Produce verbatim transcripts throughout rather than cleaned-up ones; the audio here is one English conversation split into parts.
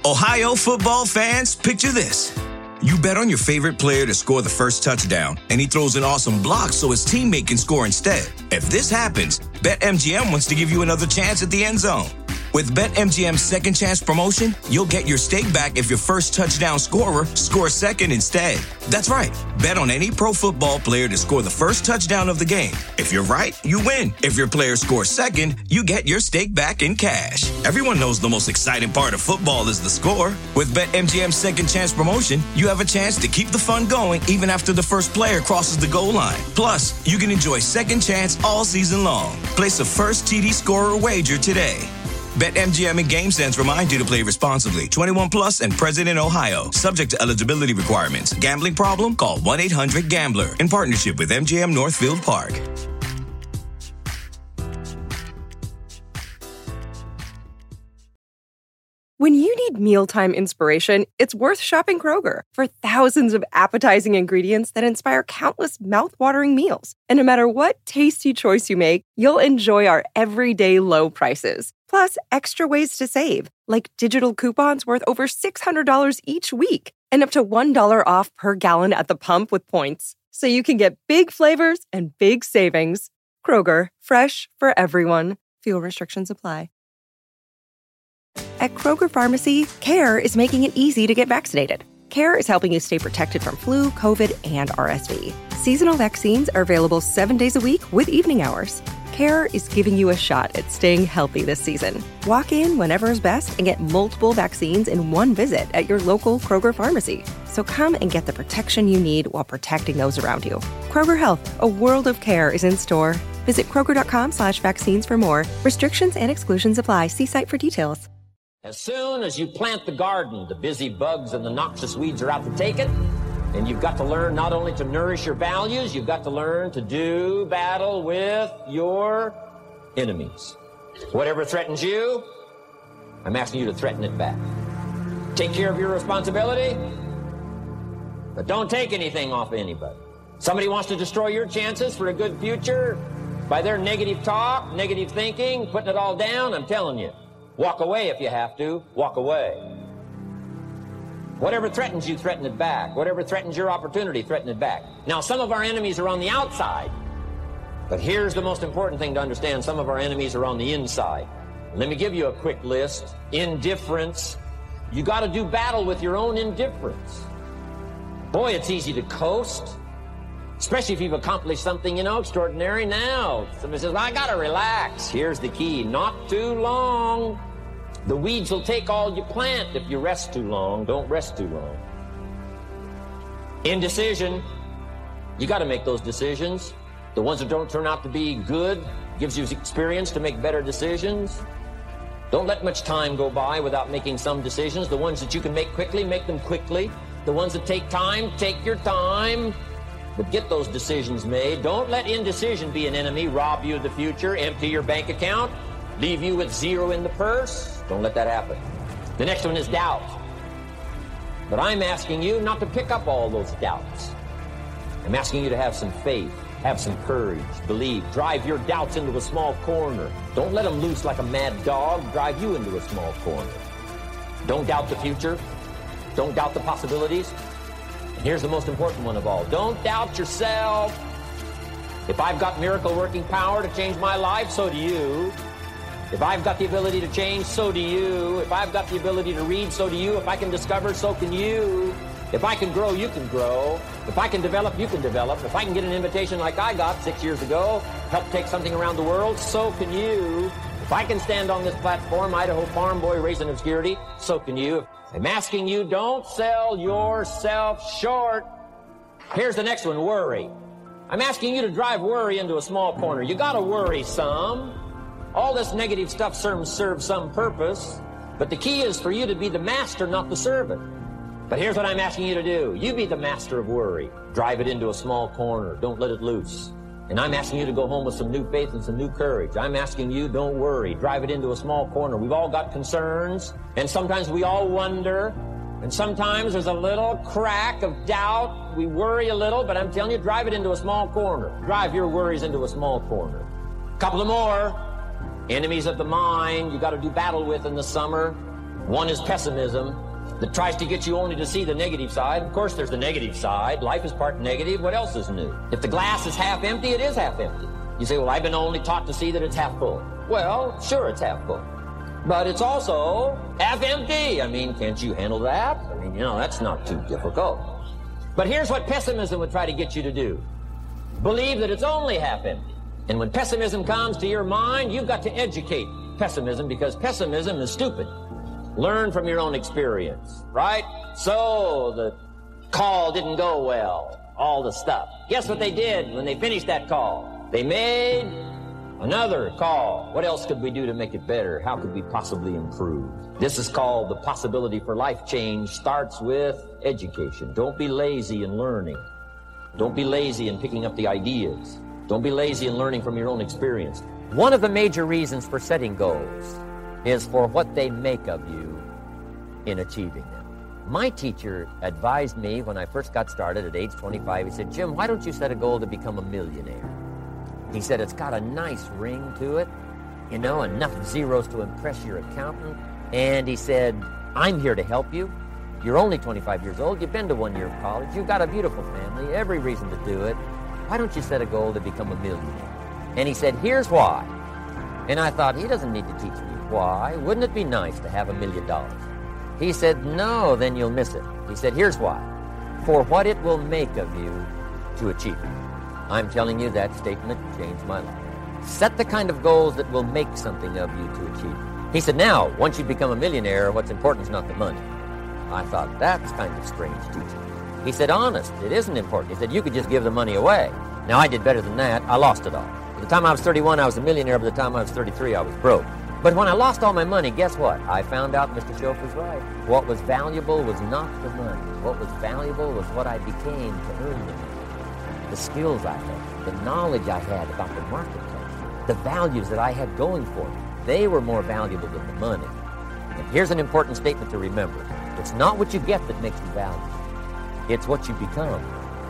Ohio football fans, picture this. You bet on your favorite player to score the first touchdown, and he throws an awesome block so his teammate can score instead. If this happens, BetMGM wants to give you another chance at the end zone. With BetMGM's Second Chance promotion, you'll get your stake back if your first touchdown scorer scores second instead. That's right. Bet on any pro football player to score the first touchdown of the game. If you're right, you win. If your player scores second, you get your stake back in cash. Everyone knows the most exciting part of football is the score. With BetMGM's Second Chance promotion, you have a chance to keep the fun going even after the first player crosses the goal line. Plus, you can enjoy Second Chance all season long. Place a first T D scorer wager today. BetMGM and GameSense remind you to play responsibly. twenty-one plus and present in Ohio. Subject to eligibility requirements. Gambling problem? Call one eight hundred gambler. In partnership with M G M Northfield Park. When you need mealtime inspiration, it's worth shopping Kroger for thousands of appetizing ingredients that inspire countless mouthwatering meals. And no matter what tasty choice you make, you'll enjoy our everyday low prices. Plus, extra ways to save, like digital coupons worth over six hundred dollars each week and up to one dollar off per gallon at the pump with points. So you can get big flavors and big savings. Kroger, fresh for everyone. Fuel restrictions apply. At Kroger Pharmacy, CARE is making it easy to get vaccinated. CARE is helping you stay protected from flu, COVID, and R S V. Seasonal vaccines are available seven days a week with evening hours. CARE is giving you a shot at staying healthy this season. Walk in whenever is best and get multiple vaccines in one visit at your local Kroger Pharmacy. So come and get the protection you need while protecting those around you. Kroger Health, a world of care, is in store. Visit Kroger.com slash vaccines for more. Restrictions and exclusions apply. See site for details. As soon as you plant the garden, the busy bugs and the noxious weeds are out to take it. And you've got to learn not only to nourish your values, you've got to learn to do battle with your enemies. Whatever threatens you, I'm asking you to threaten it back. Take care of your responsibility, but don't take anything off anybody. Somebody wants to destroy your chances for a good future by their negative talk, negative thinking, putting it all down. I'm telling you, walk away if you have to. Walk away. Whatever threatens you, threaten it back. Whatever threatens your opportunity, threaten it back. Now, some of our enemies are on the outside. But here's the most important thing to understand. Some of our enemies are on the inside. Let me give you a quick list. Indifference. You got to do battle with your own indifference. Boy, it's easy to coast. Especially if you've accomplished something, you know, extraordinary. Now, somebody says, well, I got to relax. Here's the key. Not too long. The weeds will take all you plant if you rest too long. Don't rest too long. Indecision. You got to make those decisions. The ones that don't turn out to be good gives you experience to make better decisions. Don't let much time go by without making some decisions. The ones that you can make quickly, make them quickly. The ones that take time, take your time. But get those decisions made. Don't let indecision be an enemy, rob you of the future, empty your bank account, leave you with zero in the purse. Don't let that happen. The next one is doubt. But I'm asking you not to pick up all those doubts. I'm asking you to have some faith, have some courage, believe. Drive your doubts into a small corner. Don't let them loose like a mad dog. Drive you into a small corner. Don't doubt the future. Don't doubt the possibilities. And here's the most important one of all. Don't doubt yourself. If I've got miracle working power to change my life, so do you. If I've got the ability to change, so do you. If I've got the ability to read, so do you. If I can discover, so can you. If I can grow, you can grow. If I can develop, you can develop. If I can get an invitation like I got six years ago, help take something around the world, so can you. If I can stand on this platform, Idaho farm boy raised in obscurity, so can you. I'm asking you, don't sell yourself short. Here's the next one, worry. I'm asking you to drive worry into a small corner. You gotta worry some. All this negative stuff serves, serves some purpose, but the key is for you to be the master, not the servant. But here's what I'm asking you to do. You be the master of worry. Drive it into a small corner. Don't let it loose. And I'm asking you to go home with some new faith and some new courage. I'm asking you, don't worry. Drive it into a small corner. We've all got concerns, and sometimes we all wonder, and sometimes there's a little crack of doubt. We worry a little, but I'm telling you, drive it into a small corner. Drive your worries into a small corner. A couple of more. Enemies of the mind you got to do battle with in the summer. One is pessimism, that tries to get you only to see the negative side. Of course, there's the negative side. Life is part negative. What else is new? If the glass is half empty, it is half empty. You say, well, I've been only taught to see that it's half full. Well, sure, it's half full. But it's also half empty. I mean, can't you handle that? I mean, you know, that's not too difficult. But here's what pessimism would try to get you to do. Believe that it's only half empty. And when pessimism comes to your mind, you've got to educate pessimism, because pessimism is stupid. Learn from your own experience, right? So the call didn't go well, all the stuff. Guess what they did when they finished that call? They made another call. What else could we do to make it better? How could we possibly improve? This is called the possibility for life change. Starts with education. Don't be lazy in learning. Don't be lazy in picking up the ideas. Don't be lazy in learning from your own experience. One of the major reasons for setting goals is for what they make of you in achieving them. My teacher advised me when I first got started at age twenty-five. He said, Jim, why don't you set a goal to become a millionaire? He said, it's got a nice ring to it, you know, enough zeros to impress your accountant. And he said, I'm here to help you. You're only twenty-five years old. You've been to one year of college. You've got a beautiful family, every reason to do it. Why don't you set a goal to become a millionaire? And he said, here's why. And I thought, he doesn't need to teach me why. Wouldn't it be nice to have a million dollars? He said, no, then you'll miss it. He said, here's why. For what it will make of you to achieve it. I'm telling you, that statement changed my life. Set the kind of goals that will make something of you to achieve it. He said, now, once you become a millionaire, what's important is not the money. I thought, that's kind of strange teaching. He said, honest, it isn't important. He said, you could just give the money away. Now, I did better than that. I lost it all. By the time I was thirty-one, I was a millionaire. By the time I was thirty-three, I was broke. But when I lost all my money, guess what? I found out Mister Shoaff was right. What was valuable was not the money. What was valuable was what I became to earn the money. The skills I had, the knowledge I had about the marketplace, the values that I had going for me. They were more valuable than the money. And here's an important statement to remember. It's not what you get that makes you valuable. It's what you become.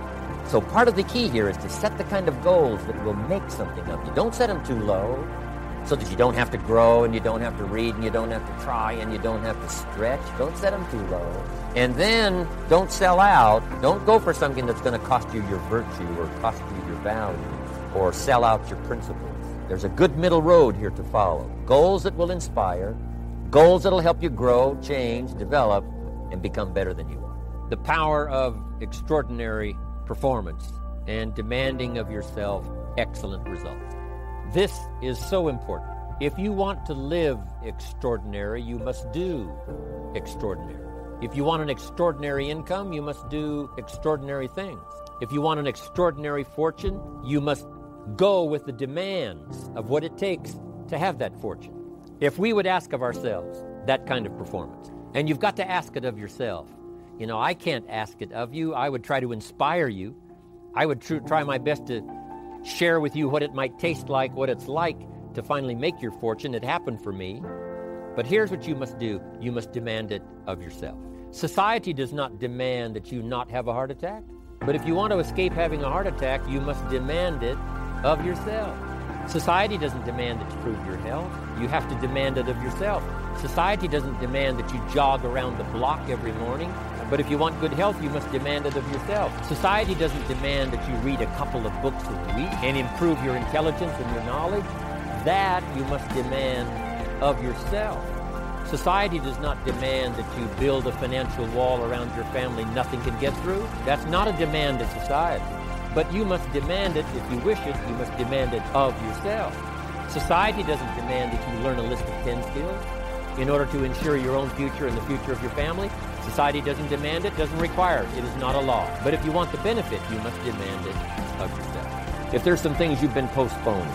So part of the key here is to set the kind of goals that will make something of you. Don't set them too low so that you don't have to grow and you don't have to read and you don't have to try and you don't have to stretch. Don't set them too low. And then don't sell out. Don't go for something that's going to cost you your virtue or cost you your value or sell out your principles. There's a good middle road here to follow. Goals that will inspire, goals that will help you grow, change, develop, and become better than you are. The power of extraordinary performance and demanding of yourself excellent results. This is so important. If you want to live extraordinary, you must do extraordinary. If you want an extraordinary income, you must do extraordinary things. If you want an extraordinary fortune, you must go with the demands of what it takes to have that fortune. If we would ask of ourselves that kind of performance, and you've got to ask it of yourself. You know, I can't ask it of you. I would try to inspire you. I would tr- try my best to share with you what it might taste like, what it's like to finally make your fortune. It happened for me. But here's what you must do. You must demand it of yourself. Society does not demand that you not have a heart attack. But if you want to escape having a heart attack, you must demand it of yourself. Society doesn't demand that you prove your health. You have to demand it of yourself. Society doesn't demand that you jog around the block every morning. But if you want good health, you must demand it of yourself. Society doesn't demand that you read a couple of books a week and improve your intelligence and your knowledge. That you must demand of yourself. Society does not demand that you build a financial wall around your family nothing can get through. That's not a demand of society. But you must demand it, if you wish it, you must demand it of yourself. Society doesn't demand that you learn a list of ten skills in order to ensure your own future and the future of your family. Society doesn't demand it, doesn't require it. It is not a law. But if you want the benefit, you must demand it of yourself. If there's some things you've been postponing,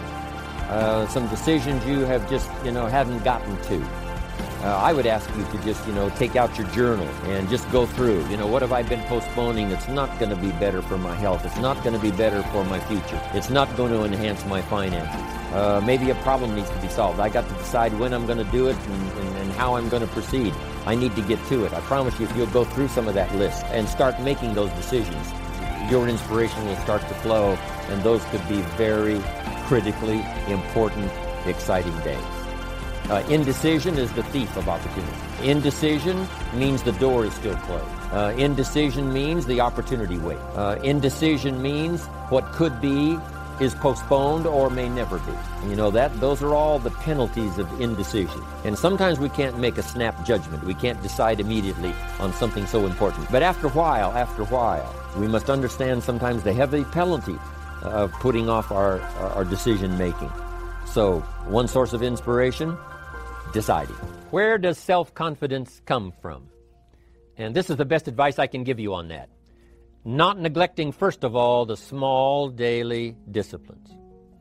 uh, some decisions you have just, you know, haven't gotten to, uh, I would ask you to just, you know, take out your journal and just go through, you know, what have I been postponing? It's not going to be better for my health. It's not going to be better for my future. It's not going to enhance my finances. Uh, maybe a problem needs to be solved. I got to decide when I'm going to do it and, and, and how I'm going to proceed. I need to get to it. I promise you, if you'll go through some of that list and start making those decisions, your inspiration will start to flow, and those could be very critically important, exciting days. Uh, indecision is the thief of opportunity. Indecision means the door is still closed. Uh, indecision means the opportunity waits. Uh, indecision means what could be is postponed or may never be. You know, that those are all the penalties of indecision. And sometimes we can't make a snap judgment. We can't decide immediately on something so important. But after a while, after a while, we must understand sometimes the heavy penalty of putting off our, our, our decision making. So, one source of inspiration, deciding. Where does self-confidence come from? And this is the best advice I can give you on that. Not neglecting, first of all, the small daily disciplines.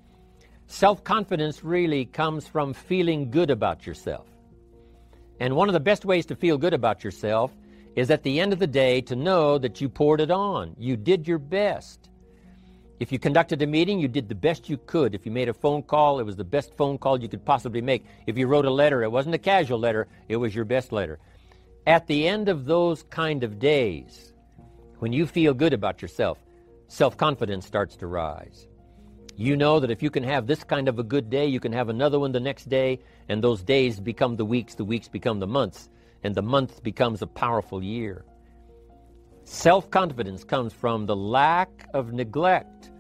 Self-confidence really comes from feeling good about yourself. And one of the best ways to feel good about yourself is at the end of the day to know that you poured it on. You did your best. If you conducted a meeting, you did the best you could. If you made a phone call, it was the best phone call you could possibly make. If you wrote a letter, it wasn't a casual letter, it was your best letter. At the end of those kind of days, when you feel good about yourself, self-confidence starts to rise. You know that if you can have this kind of a good day, you can have another one the next day, and those days become the weeks, the weeks become the months, and the month becomes a powerful year. Self-confidence comes from the lack of neglect.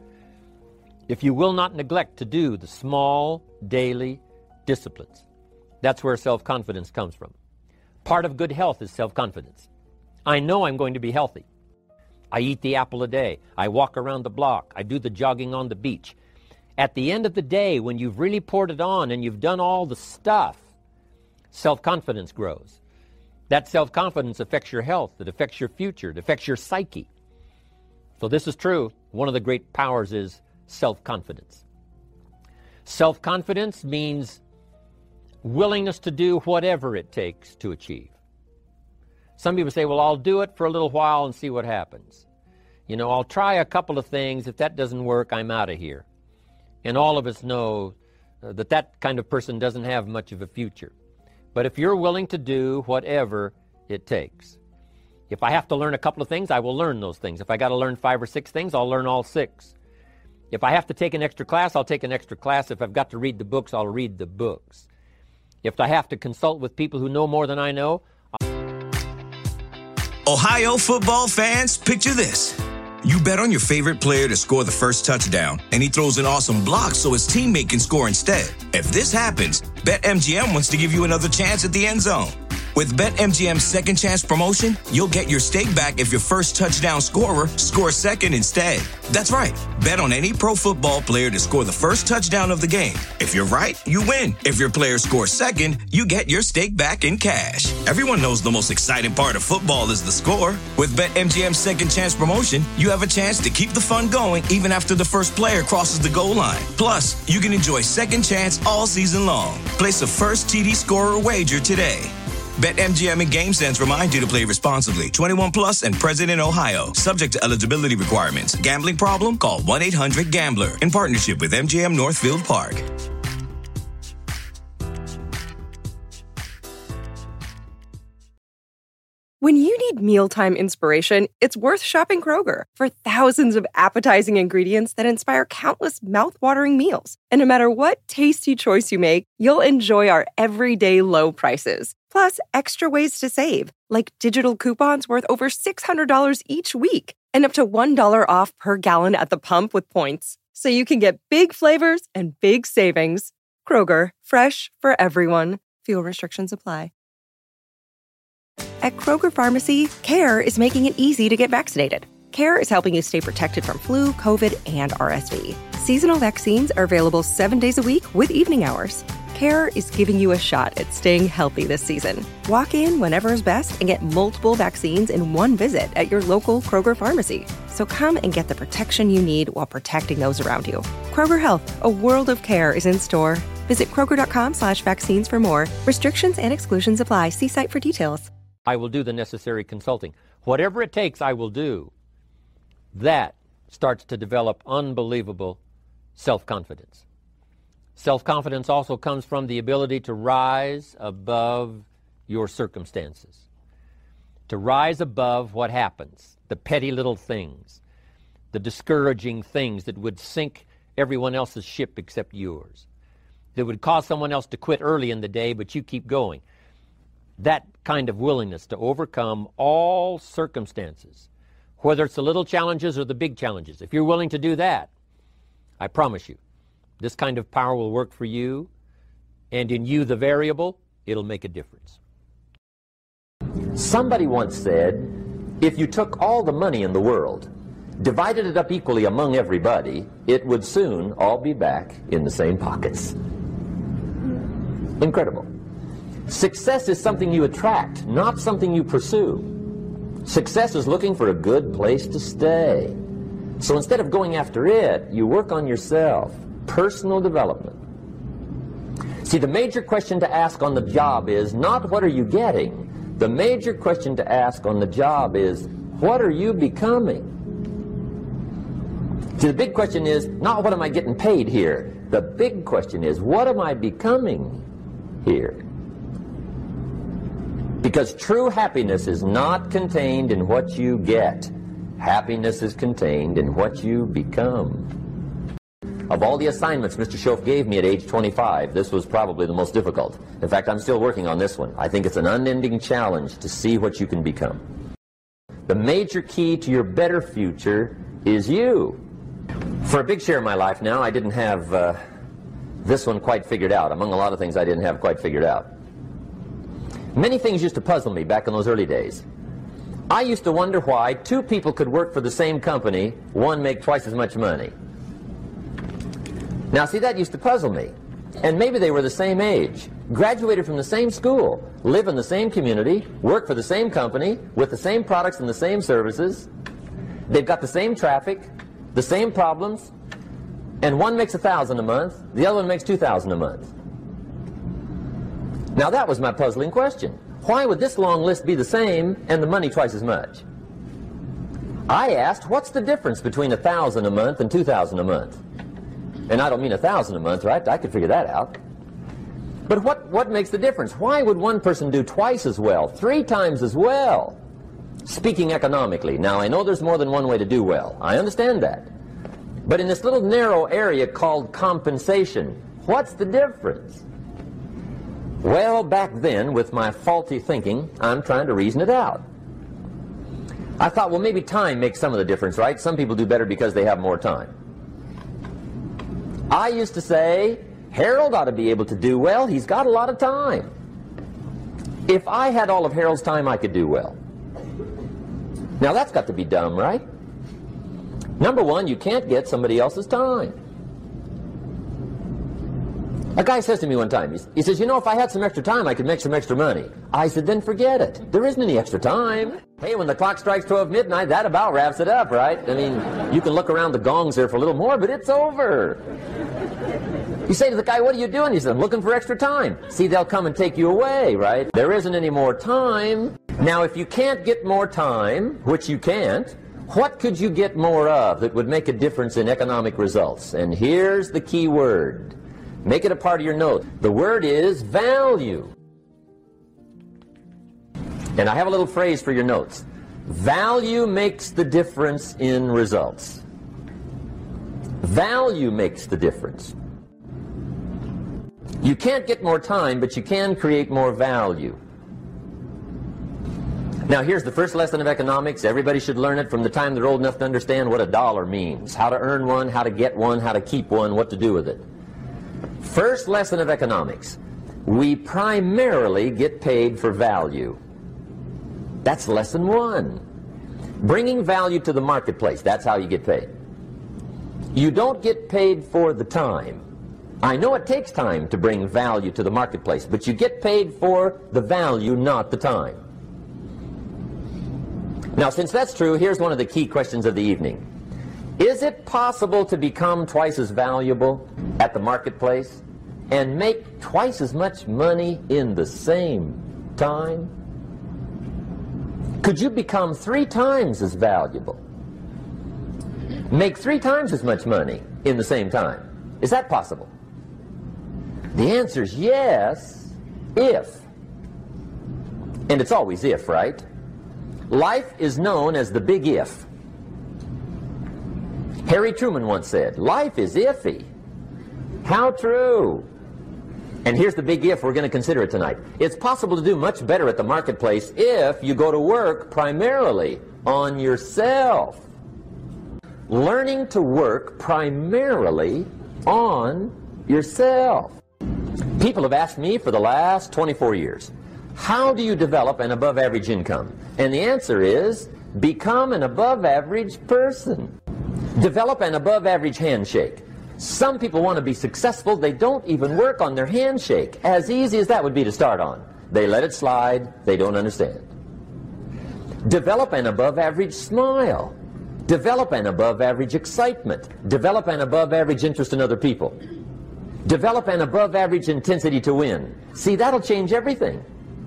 If you will not neglect to do the small daily disciplines, that's where self-confidence comes from. Part of good health is self-confidence. I know I'm going to be healthy. I eat the apple a day. I walk around the block. I do the jogging on the beach. At the end of the day, when you've really poured it on and you've done all the stuff, self-confidence grows. That self-confidence affects your health. It affects your future. It affects your psyche. So this is true. One of the great powers is self-confidence. Self-confidence means willingness to do whatever it takes to achieve. Some people say, well, I'll do it for a little while and see what happens. You know, I'll try a couple of things. If that doesn't work, I'm out of here. And all of us know uh, that that kind of person doesn't have much of a future. But if you're willing to do whatever it takes, if I have to learn a couple of things, I will learn those things. If I got to learn five or six things, I'll learn all six. If I have to take an extra class, I'll take an extra class. If I've got to read the books, I'll read the books. If I have to consult with people who know more than I know, Ohio football fans, picture this. You bet on your favorite player to score the first touchdown, and he throws an awesome block so his teammate can score instead. If this happens, BetMGM wants to give you another chance at the end zone. With BetMGM's Second Chance promotion, you'll get your stake back if your first touchdown scorer scores second instead. That's right. Bet on any pro football player to score the first touchdown of the game. If you're right, you win. If your player scores second, you get your stake back in cash. Everyone knows the most exciting part of football is the score. With BetMGM's Second Chance promotion, you have a chance to keep the fun going even after the first player crosses the goal line. Plus, you can enjoy Second Chance all season long. Place a first T D scorer wager today. BetMGM and GameSense remind you to play responsibly. twenty-one plus and present in Ohio. Subject to eligibility requirements. Gambling problem? Call one eight hundred gambler. In partnership with M G M Northfield Park. When you need mealtime inspiration, it's worth shopping Kroger for thousands of appetizing ingredients that inspire countless mouth-watering meals. And no matter what tasty choice you make, you'll enjoy our everyday low prices. Plus, extra ways to save, like digital coupons worth over six hundred dollars each week and up to one dollar off per gallon at the pump with points. So you can get big flavors and big savings. Kroger, fresh for everyone. Fuel restrictions apply. At Kroger Pharmacy, CARE is making it easy to get vaccinated. CARE is helping you stay protected from flu, COVID, and R S V. Seasonal vaccines are available seven days a week with evening hours. CARE is giving you a shot at staying healthy this season. Walk in whenever is best and get multiple vaccines in one visit at your local Kroger Pharmacy. So come and get the protection you need while protecting those around you. Kroger Health, a world of care is in store. Visit Kroger.com slash vaccines for more. Restrictions and exclusions apply. See site for details. I will do the necessary consulting. Whatever it takes, I will do. That starts to develop unbelievable self-confidence. Self-confidence also comes from the ability to rise above your circumstances, to rise above what happens, the petty little things, the discouraging things that would sink everyone else's ship except yours. that would cause someone else to quit early in the day, but you keep going. That kind of willingness to overcome all circumstances, whether it's the little challenges or the big challenges. If you're willing to do that, I promise you, this kind of power will work for you, and in you, the variable, it'll make a difference. Somebody once said, if you took all the money in the world, divided it up equally among everybody, it would soon all be back in the same pockets. Incredible. Success is something you attract, not something you pursue. Success is looking for a good place to stay. So instead of going after it, you work on yourself. Personal development. See, the major question to ask on the job is not what are you getting? The major question to ask on the job is what are you becoming? See, the big question is not what am I getting paid here? The big question is what am I becoming here? Because true happiness is not contained in what you get. Happiness is contained in what you become. Of all the assignments Mister Shoaff gave me at age twenty-five, this was probably the most difficult. In fact, I'm still working on this one. I think it's an unending challenge to see what you can become. The major key to your better future is you. For a big share of my life now, I didn't have uh, this one quite figured out. Among a lot of things I didn't have quite figured out. Many things used to puzzle me back in those early days. I used to wonder why two people could work for the same company, one make twice as much money. Now see, that used to puzzle me. And maybe they were the same age, graduated from the same school, live in the same community, work for the same company, with the same products and the same services. They've got the same traffic, the same problems, and one makes a thousand a month, the other one makes two thousand a month. Now that was my puzzling question. Why would this long list be the same and the money twice as much? I asked, what's the difference between a thousand a month and two thousand a month? And I don't mean a thousand a month, right? I could figure that out. But what, what makes the difference? Why would one person do twice as well, three times as well? Speaking economically. Now, I know there's more than one way to do well. I understand that. But in this little narrow area called compensation, what's the difference? Well, back then, with my faulty thinking, I'm trying to reason it out. I thought, well, maybe time makes some of the difference, right? Some people do better because they have more time. I used to say, Harold ought to be able to do well. He's got a lot of time. If I had all of Harold's time, I could do well. Now, that's got to be dumb, right? Number one, you can't get somebody else's time. A guy says to me one time, he says, you know, if I had some extra time, I could make some extra money. I said, then forget it. There isn't any extra time. Hey, when the clock strikes twelve midnight, that about wraps it up, right? I mean, you can look around the gongs there for a little more, but it's over. You say to the guy, what are you doing? He says, I'm looking for extra time. See, they'll come and take you away, right? There isn't any more time. Now, if you can't get more time, which you can't, what could you get more of that would make a difference in economic results? And here's the key word. Make it a part of your note. The word is value. And I have a little phrase for your notes. Value makes the difference in results. Value makes the difference. You can't get more time, but you can create more value. Now, here's the first lesson of economics. Everybody should learn it from the time they're old enough to understand what a dollar means, how to earn one, how to get one, how to keep one, what to do with it. First lesson of economics. We primarily get paid for value. That's lesson one. Bringing value to the marketplace. That's how you get paid. You don't get paid for the time. I know it takes time to bring value to the marketplace, but you get paid for the value, not the time. Now, since that's true, here's one of the key questions of the evening. Is it possible to become twice as valuable at the marketplace and make twice as much money in the same time? Could you become three times as valuable? Make three times as much money in the same time? Is that possible? The answer is yes, if. And it's always if, right? Life is known as the big if. Harry Truman once said, life is iffy. How true. And here's the big if we're going to consider it tonight. It's possible to do much better at the marketplace if you go to work primarily on yourself. Learning to work primarily on yourself. People have asked me for the last twenty-four years, how do you develop an above average income? And the answer is, become an above average person. Develop an above average handshake. Some people want to be successful, they don't even work on their handshake. As easy as that would be to start on. They let it slide, they don't understand. Develop an above average smile. Develop an above average excitement. Develop an above average interest in other people. Develop an above average intensity to win. See, that'll change everything.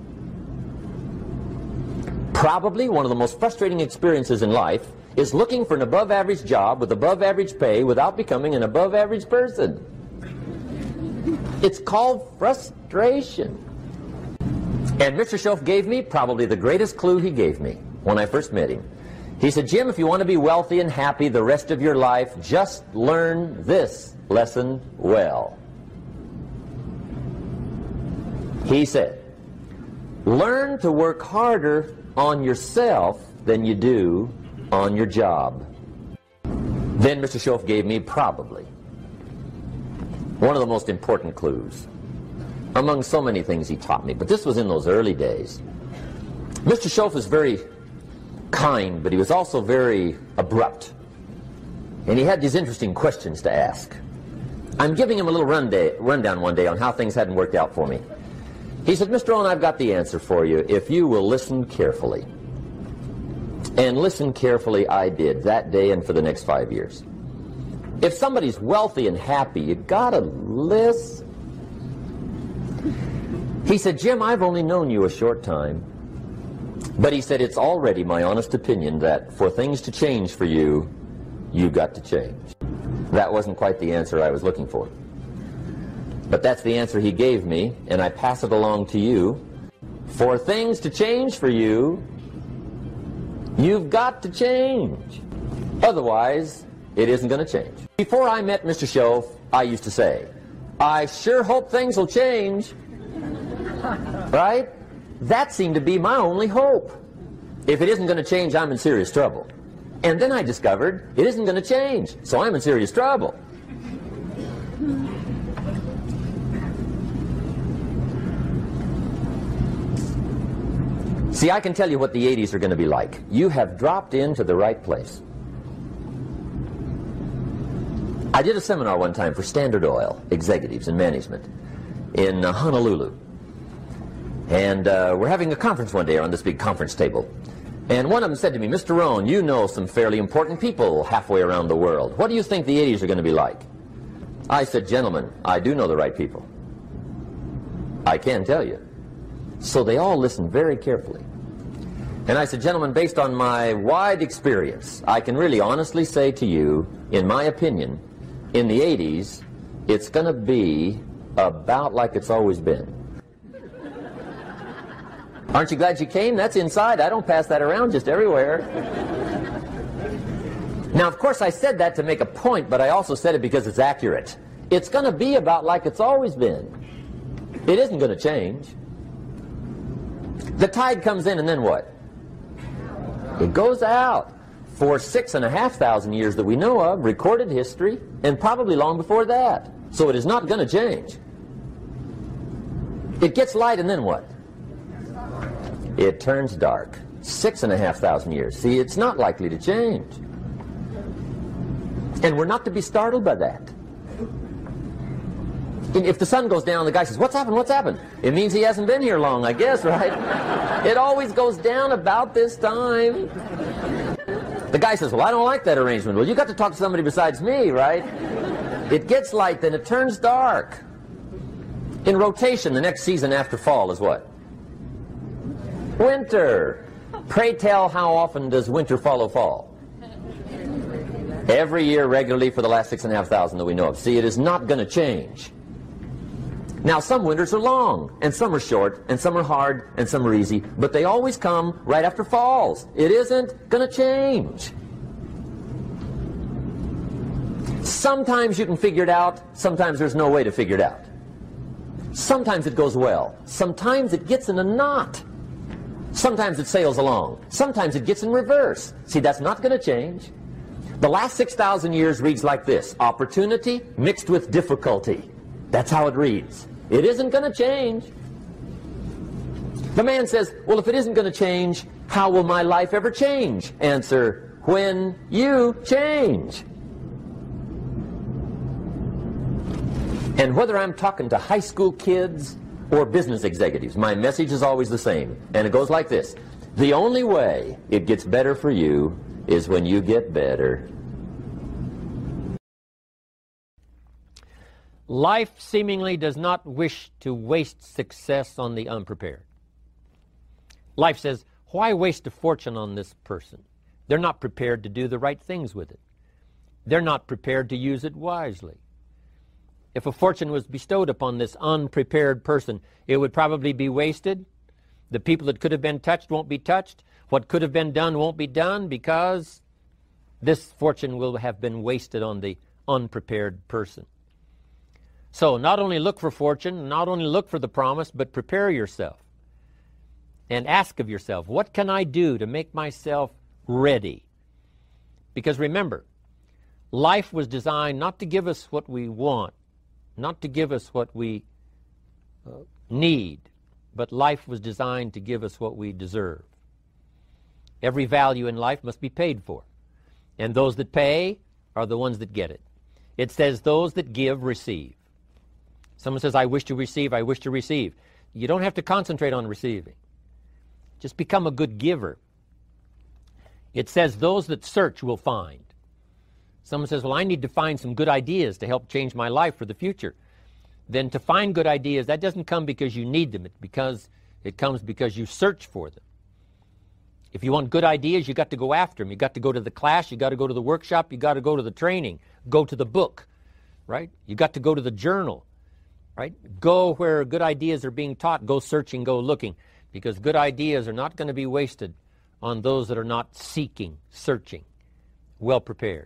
Probably one of the most frustrating experiences in life is looking for an above average job with above average pay without becoming an above average person. It's called frustration. And Mister Shoaff gave me probably the greatest clue he gave me when I first met him. He said, Jim, if you want to be wealthy and happy the rest of your life, just learn this lesson well. He said, learn to work harder on yourself than you do on your job. Then Mister Shoaff gave me probably one of the most important clues among so many things he taught me, but this was in those early days. Mister Shoaff is very kind, but he was also very abrupt. And he had these interesting questions to ask. I'm giving him a little run day, rundown one day on how things hadn't worked out for me. He said, Mister Owen, I've got the answer for you if you will listen carefully. And listen carefully I did that day and for the next five years. If somebody's wealthy and happy, you gotta listen. He said, Jim, I've only known you a short time. But he said, it's already my honest opinion that for things to change for you, you've got to change. That wasn't quite the answer I was looking for. But that's the answer he gave me, and I pass it along to you. For things to change for you, you've got to change. Otherwise, it isn't going to change. Before I met Mister Shoaff, I used to say, I sure hope things will change. Right? That seemed to be my only hope. If it isn't going to change, I'm in serious trouble. And then I discovered it isn't going to change, so I'm in serious trouble. See, I can tell you what the eighties are going to be like. You have dropped into the right place. I did a seminar one time for Standard Oil executives and management in uh, Honolulu. And uh, we're having a conference one day on this big conference table. And one of them said to me, Mister Rohn, you know some fairly important people halfway around the world. What do you think the eighties are going to be like? I said, gentlemen, I do know the right people. I can tell you. So they all listened very carefully. And I said, gentlemen, based on my wide experience, I can really honestly say to you, in my opinion, in the eighties, it's going to be about like it's always been. Aren't you glad you came? That's inside. I don't pass that around just everywhere. Now, of course, I said that to make a point, but I also said it because it's accurate. It's going to be about like it's always been. It isn't going to change. The tide comes in, and then what? It goes out. For six and a half thousand years that we know of, recorded history, and probably long before that. So it is not going to change. It gets light, and then what? It turns dark. Six and a half thousand years. See, it's not likely to change. And we're not to be startled by that. If the sun goes down, the guy says, what's happened, what's happened? It means he hasn't been here long, I guess, right? It always goes down about this time. The guy says, well, I don't like that arrangement. Well, you got to talk to somebody besides me, right? It gets light, then it turns dark. In rotation, the next season after fall is what? Winter. Pray tell, how often does winter follow fall? Every year regularly for the last six and a half thousand that we know of. See, it is not going to change. Now, some winters are long, and some are short, and some are hard, and some are easy, but they always come right after falls. It isn't going to change. Sometimes you can figure it out, sometimes there's no way to figure it out. Sometimes it goes well. Sometimes it gets in a knot. Sometimes it sails along. Sometimes it gets in reverse. See, that's not going to change. The last six thousand years reads like this: opportunity mixed with difficulty. That's how it reads. It isn't going to change. The man says, well, if it isn't going to change, how will my life ever change? Answer, when you change. And whether I'm talking to high school kids or business executives, my message is always the same. And it goes like this: the only way it gets better for you is when you get better. Life seemingly does not wish to waste success on the unprepared. Life says, why waste a fortune on this person? They're not prepared to do the right things with it. They're not prepared to use it wisely. If a fortune was bestowed upon this unprepared person, it would probably be wasted. The people that could have been touched won't be touched. What could have been done won't be done, because this fortune will have been wasted on the unprepared person. So not only look for fortune, not only look for the promise, but prepare yourself and ask of yourself, what can I do to make myself ready? Because remember, life was designed not to give us what we want, not to give us what we uh, need, but life was designed to give us what we deserve. Every value in life must be paid for, and those that pay are the ones that get it. It says those that give receive. Someone says, I wish to receive, I wish to receive. You don't have to concentrate on receiving. Just become a good giver. It says those that search will find. Someone says, well, I need to find some good ideas to help change my life for the future. Then to find good ideas, that doesn't come because you need them. It's because it comes because you search for them. If you want good ideas, you got to go after them. You got to go to the class, you got to go to the workshop, you got to go to the training, go to the book, right? You got to go to the journal, right? Go where good ideas are being taught. Go searching, go looking, because good ideas are not going to be wasted on those that are not seeking, searching, well prepared.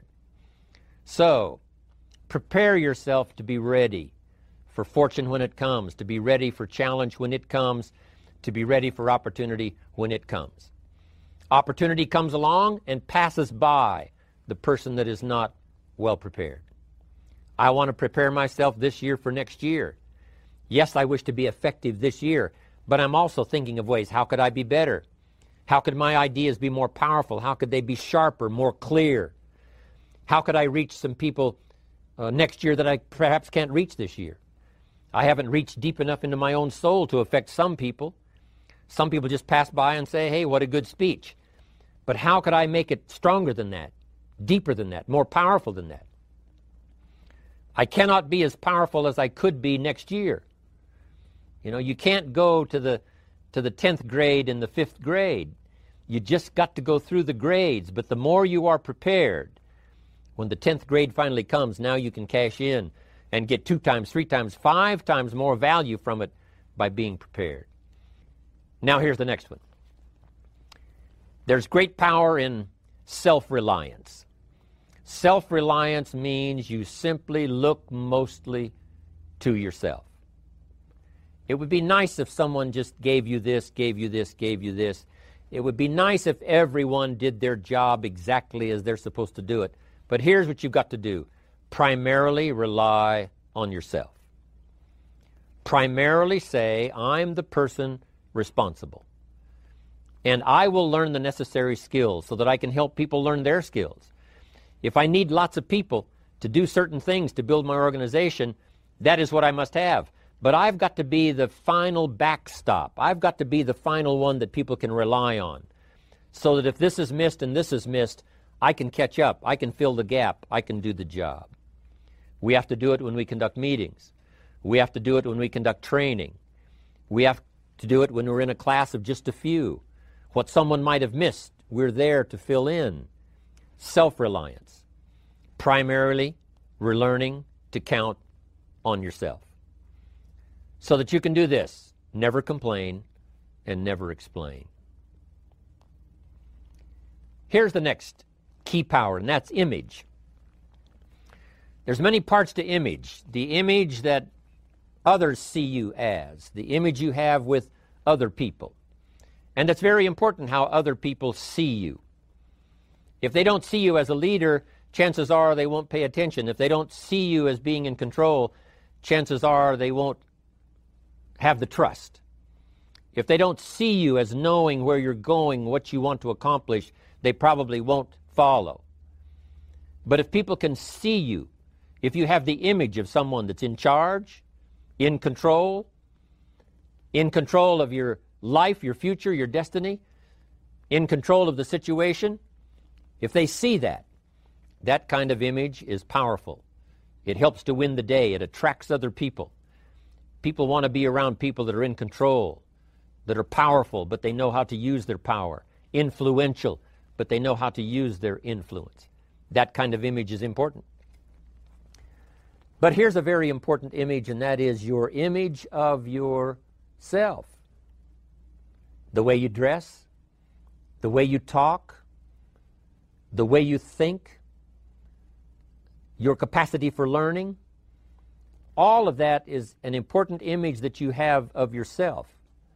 So, prepare yourself to be ready for fortune when it comes, to be ready for challenge when it comes, to be ready for opportunity when it comes. Opportunity comes along and passes by the person that is not well prepared. I want to prepare myself this year for next year. Yes, I wish to be effective this year, but I'm also thinking of ways, how could I be better? How could my ideas be more powerful? How could they be sharper, more clear? How could I reach some people uh, next year that I perhaps can't reach this year? I haven't reached deep enough into my own soul to affect some people. Some people just pass by and say, hey, what a good speech. But how could I make it stronger than that, deeper than that, more powerful than that? I cannot be as powerful as I could be next year. You know, you can't go to the to the tenth grade in the fifth grade. You just got to go through the grades. But the more you are prepared, when the tenth grade finally comes, now you can cash in and get two times, three times, five times more value from it by being prepared. Now here's the next one. There's great power in self-reliance. Self-reliance means you simply look mostly to yourself. It would be nice if someone just gave you this, gave you this, gave you this. It would be nice if everyone did their job exactly as they're supposed to do it. But here's what you've got to do. Primarily rely on yourself. Primarily say, I'm the person responsible. And I will learn the necessary skills so that I can help people learn their skills. If I need lots of people to do certain things to build my organization, that is what I must have. But I've got to be the final backstop. I've got to be the final one that people can rely on. So that if this is missed and this is missed, I can catch up. I can fill the gap. I can do the job. We have to do it when we conduct meetings. We have to do it when we conduct training. We have to do it when we're in a class of just a few. What someone might have missed, we're there to fill in. Self-reliance. Primarily, we're learning to count on yourself. So that you can do this, never complain and never explain. Here's the next key power, and that's image. There's many parts to image. The image that others see you as, the image you have with other people. And it's very important how other people see you. If they don't see you as a leader, chances are they won't pay attention. If they don't see you as being in control, chances are they won't have the trust. If they don't see you as knowing where you're going, what you want to accomplish, they probably won't follow. But if people can see you, if you have the image of someone that's in charge, in control, in control of your life, your future, your destiny, in control of the situation, if they see that, that kind of image is powerful. It helps to win the day. It attracts other people. People want to be around people that are in control, that are powerful, but they know how to use their power, influential, but they know how to use their influence. That kind of image is important. But here's a very important image, and that is your image of yourself. The way you dress, the way you talk, the way you think, your capacity for learning, all of that is an important image that you have of yourself.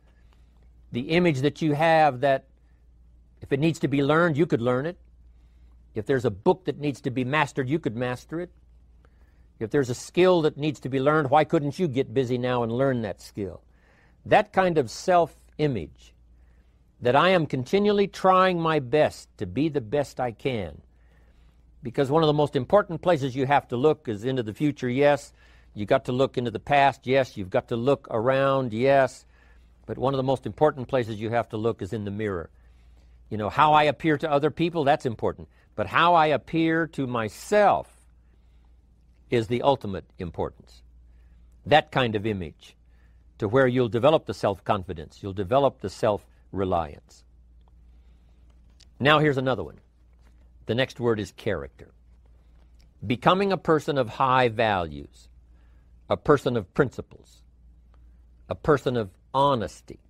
The image that you have that if it needs to be learned, you could learn it. If there's a book that needs to be mastered, you could master it. If there's a skill that needs to be learned, why couldn't you get busy now and learn that skill? That kind of self-image, that I am continually trying my best to be the best I can. Because one of the most important places you have to look is into the future, yes. You've got to look into the past, yes. You've got to look around, yes. But one of the most important places you have to look is in the mirror. You know, how I appear to other people, that's important. But how I appear to myself is the ultimate importance. That kind of image, to where you'll develop the self-confidence, you'll develop the self-reliance. Now here's another one. The next word is character. Becoming a person of high values, a person of principles, a person of honesty,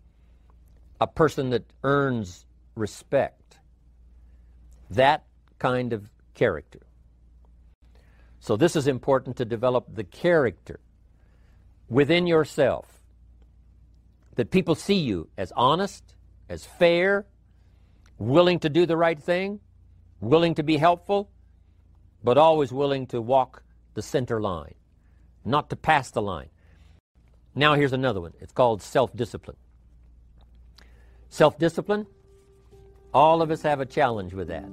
a person that earns respect. That kind of character. So this is important to develop the character within yourself, that people see you as honest, as fair, willing to do the right thing, willing to be helpful, but always willing to walk the center line, not to pass the line. Now here's another one. It's called self-discipline. Self-discipline, all of us have a challenge with that.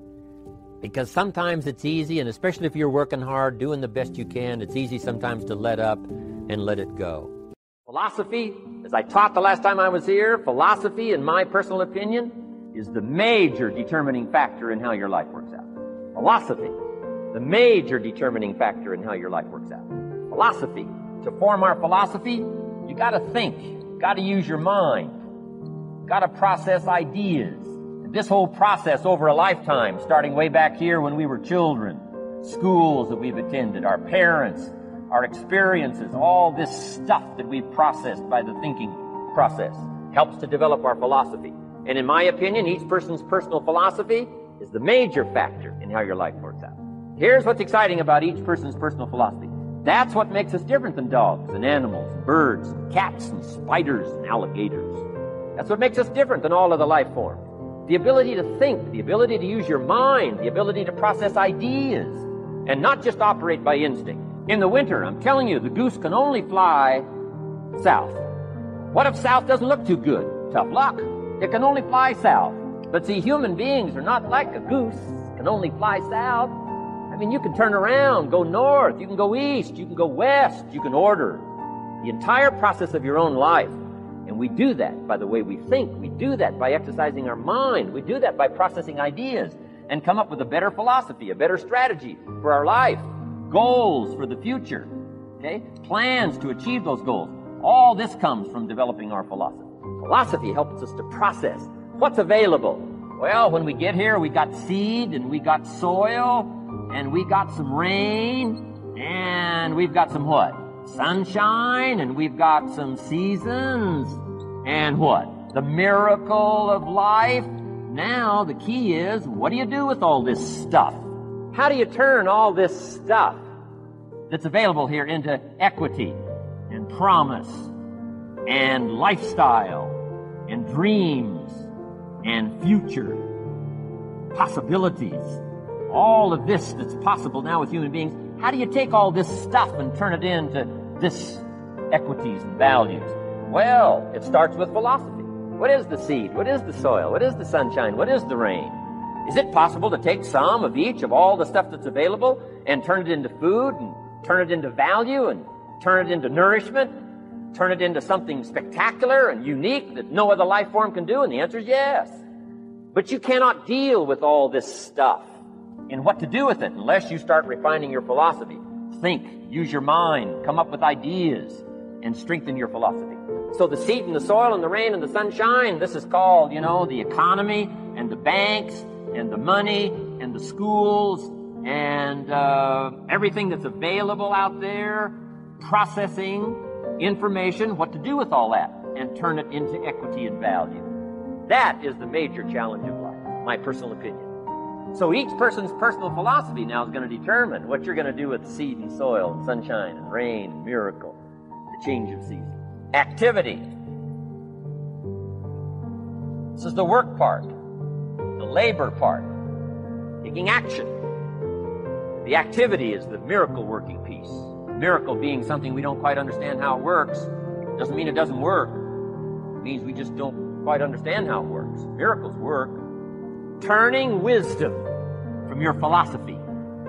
Because sometimes it's easy, and especially if you're working hard, doing the best you can, it's easy sometimes to let up and let it go. Philosophy, as I taught the last time I was here, philosophy, in my personal opinion, is the major determining factor in how your life works out. Philosophy, the major determining factor in how your life works out. Philosophy. To form our philosophy, you got to think, you got to use your mind, you got to process ideas. And this whole process over a lifetime, starting way back here when we were children, schools that we've attended, our parents, our experiences, all this stuff that we've processed by the thinking process helps to develop our philosophy. And in my opinion, each person's personal philosophy is the major factor in how your life works out. Here's what's exciting about each person's personal philosophy. That's what makes us different than dogs and animals, and birds, and cats, and spiders, and alligators. That's what makes us different than all of the life forms. The ability to think, the ability to use your mind, the ability to process ideas, and not just operate by instinct. In the winter, I'm telling you, the goose can only fly south. What if south doesn't look too good? Tough luck. It can only fly south. But see, human beings are not like a goose, can only fly south. I mean, you can turn around, go north, you can go east, you can go west, you can order the entire process of your own life. And we do that by the way we think. We do that by exercising our mind. We do that by processing ideas and come up with a better philosophy, a better strategy for our life, goals for the future, okay? Plans to achieve those goals. All this comes from developing our philosophy. Philosophy helps us to process what's available. Well, when we get here, we got seed and we got soil and we got some rain and we've got some what? Sunshine, and we've got some seasons, and what? The miracle of life. Now the key is, what do you do with all this stuff? How do you turn all this stuff that's available here into equity, and promise and lifestyle and dreams and future possibilities. All of this that's possible now with human beings. How do you take all this stuff and turn it into this equities and values? Well, it starts with philosophy. What is the seed? What is the soil? What is the sunshine? What is the rain? Is it possible to take some of each of all the stuff that's available and turn it into food and turn it into value and turn it into nourishment, turn it into something spectacular and unique that no other life form can do? And the answer is yes. But you cannot deal with all this stuff and what to do with it unless you start refining your philosophy. Think, use your mind, come up with ideas, and strengthen your philosophy. So the seed and the soil and the rain and the sunshine, this is called, you know, the economy and the banks and the money and the schools and uh, everything that's available out there, processing information, what to do with all that, and turn it into equity and value. That is the major challenge of life, my personal opinion. So each person's personal philosophy now is going to determine what you're going to do with seed and soil and sunshine and rain and miracle, the change of season. Activity. This is the work part, the labor part, taking action. The activity is the miracle working piece. Miracle being something we don't quite understand how it works. Doesn't mean it doesn't work. It means we just don't quite understand how it works. Miracles work. Turning wisdom from your philosophy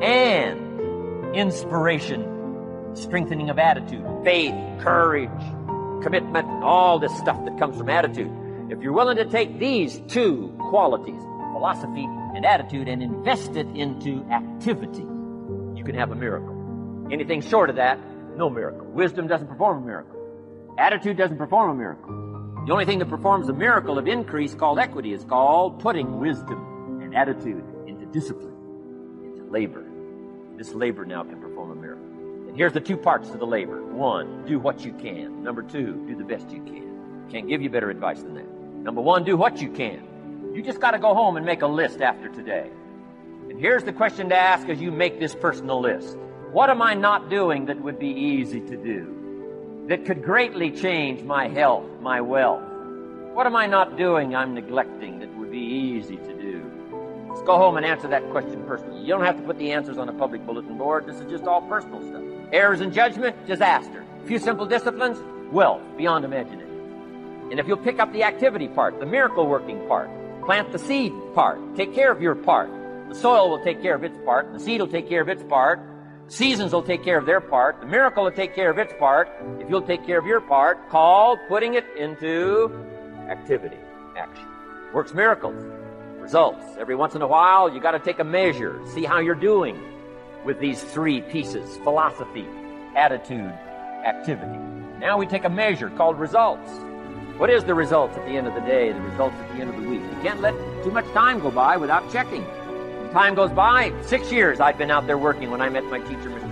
and inspiration, strengthening of attitude, faith, courage, commitment, all this stuff that comes from attitude. If you're willing to take these two qualities, philosophy and attitude, and invest it into activity, you can have a miracle. Anything short of that, no miracle. Wisdom doesn't perform a miracle. Attitude doesn't perform a miracle. The only thing that performs a miracle of increase called equity is called putting wisdom and attitude into discipline, into labor. This labor now can perform a miracle. And here's the two parts to the labor. One, do what you can. Number two, do the best you can. Can't give you better advice than that. Number one, do what you can. You just got to go home and make a list after today. And here's the question to ask as you make this personal list. What am I not doing that would be easy to do, that could greatly change my health, my wealth? What am I not doing I'm neglecting that would be easy to do? Let's go home and answer that question personally. You don't have to put the answers on a public bulletin board. This is just all personal stuff. Errors in judgment, disaster. A few simple disciplines, wealth beyond imagination. And if you'll pick up the activity part, the miracle working part, plant the seed part, take care of your part. The soil will take care of its part. The seed will take care of its part. Seasons will take care of their part. The miracle will take care of its part. If you'll take care of your part, called putting it into activity, action. Works miracles, results. Every once in a while, you got to take a measure, see how you're doing with these three pieces: philosophy, attitude, activity. Now we take a measure called results. What is the results at the end of the day, the results at the end of the week? You can't let too much time go by without checking. Time goes by. Six years I'd been out there working when I met my teacher, Mister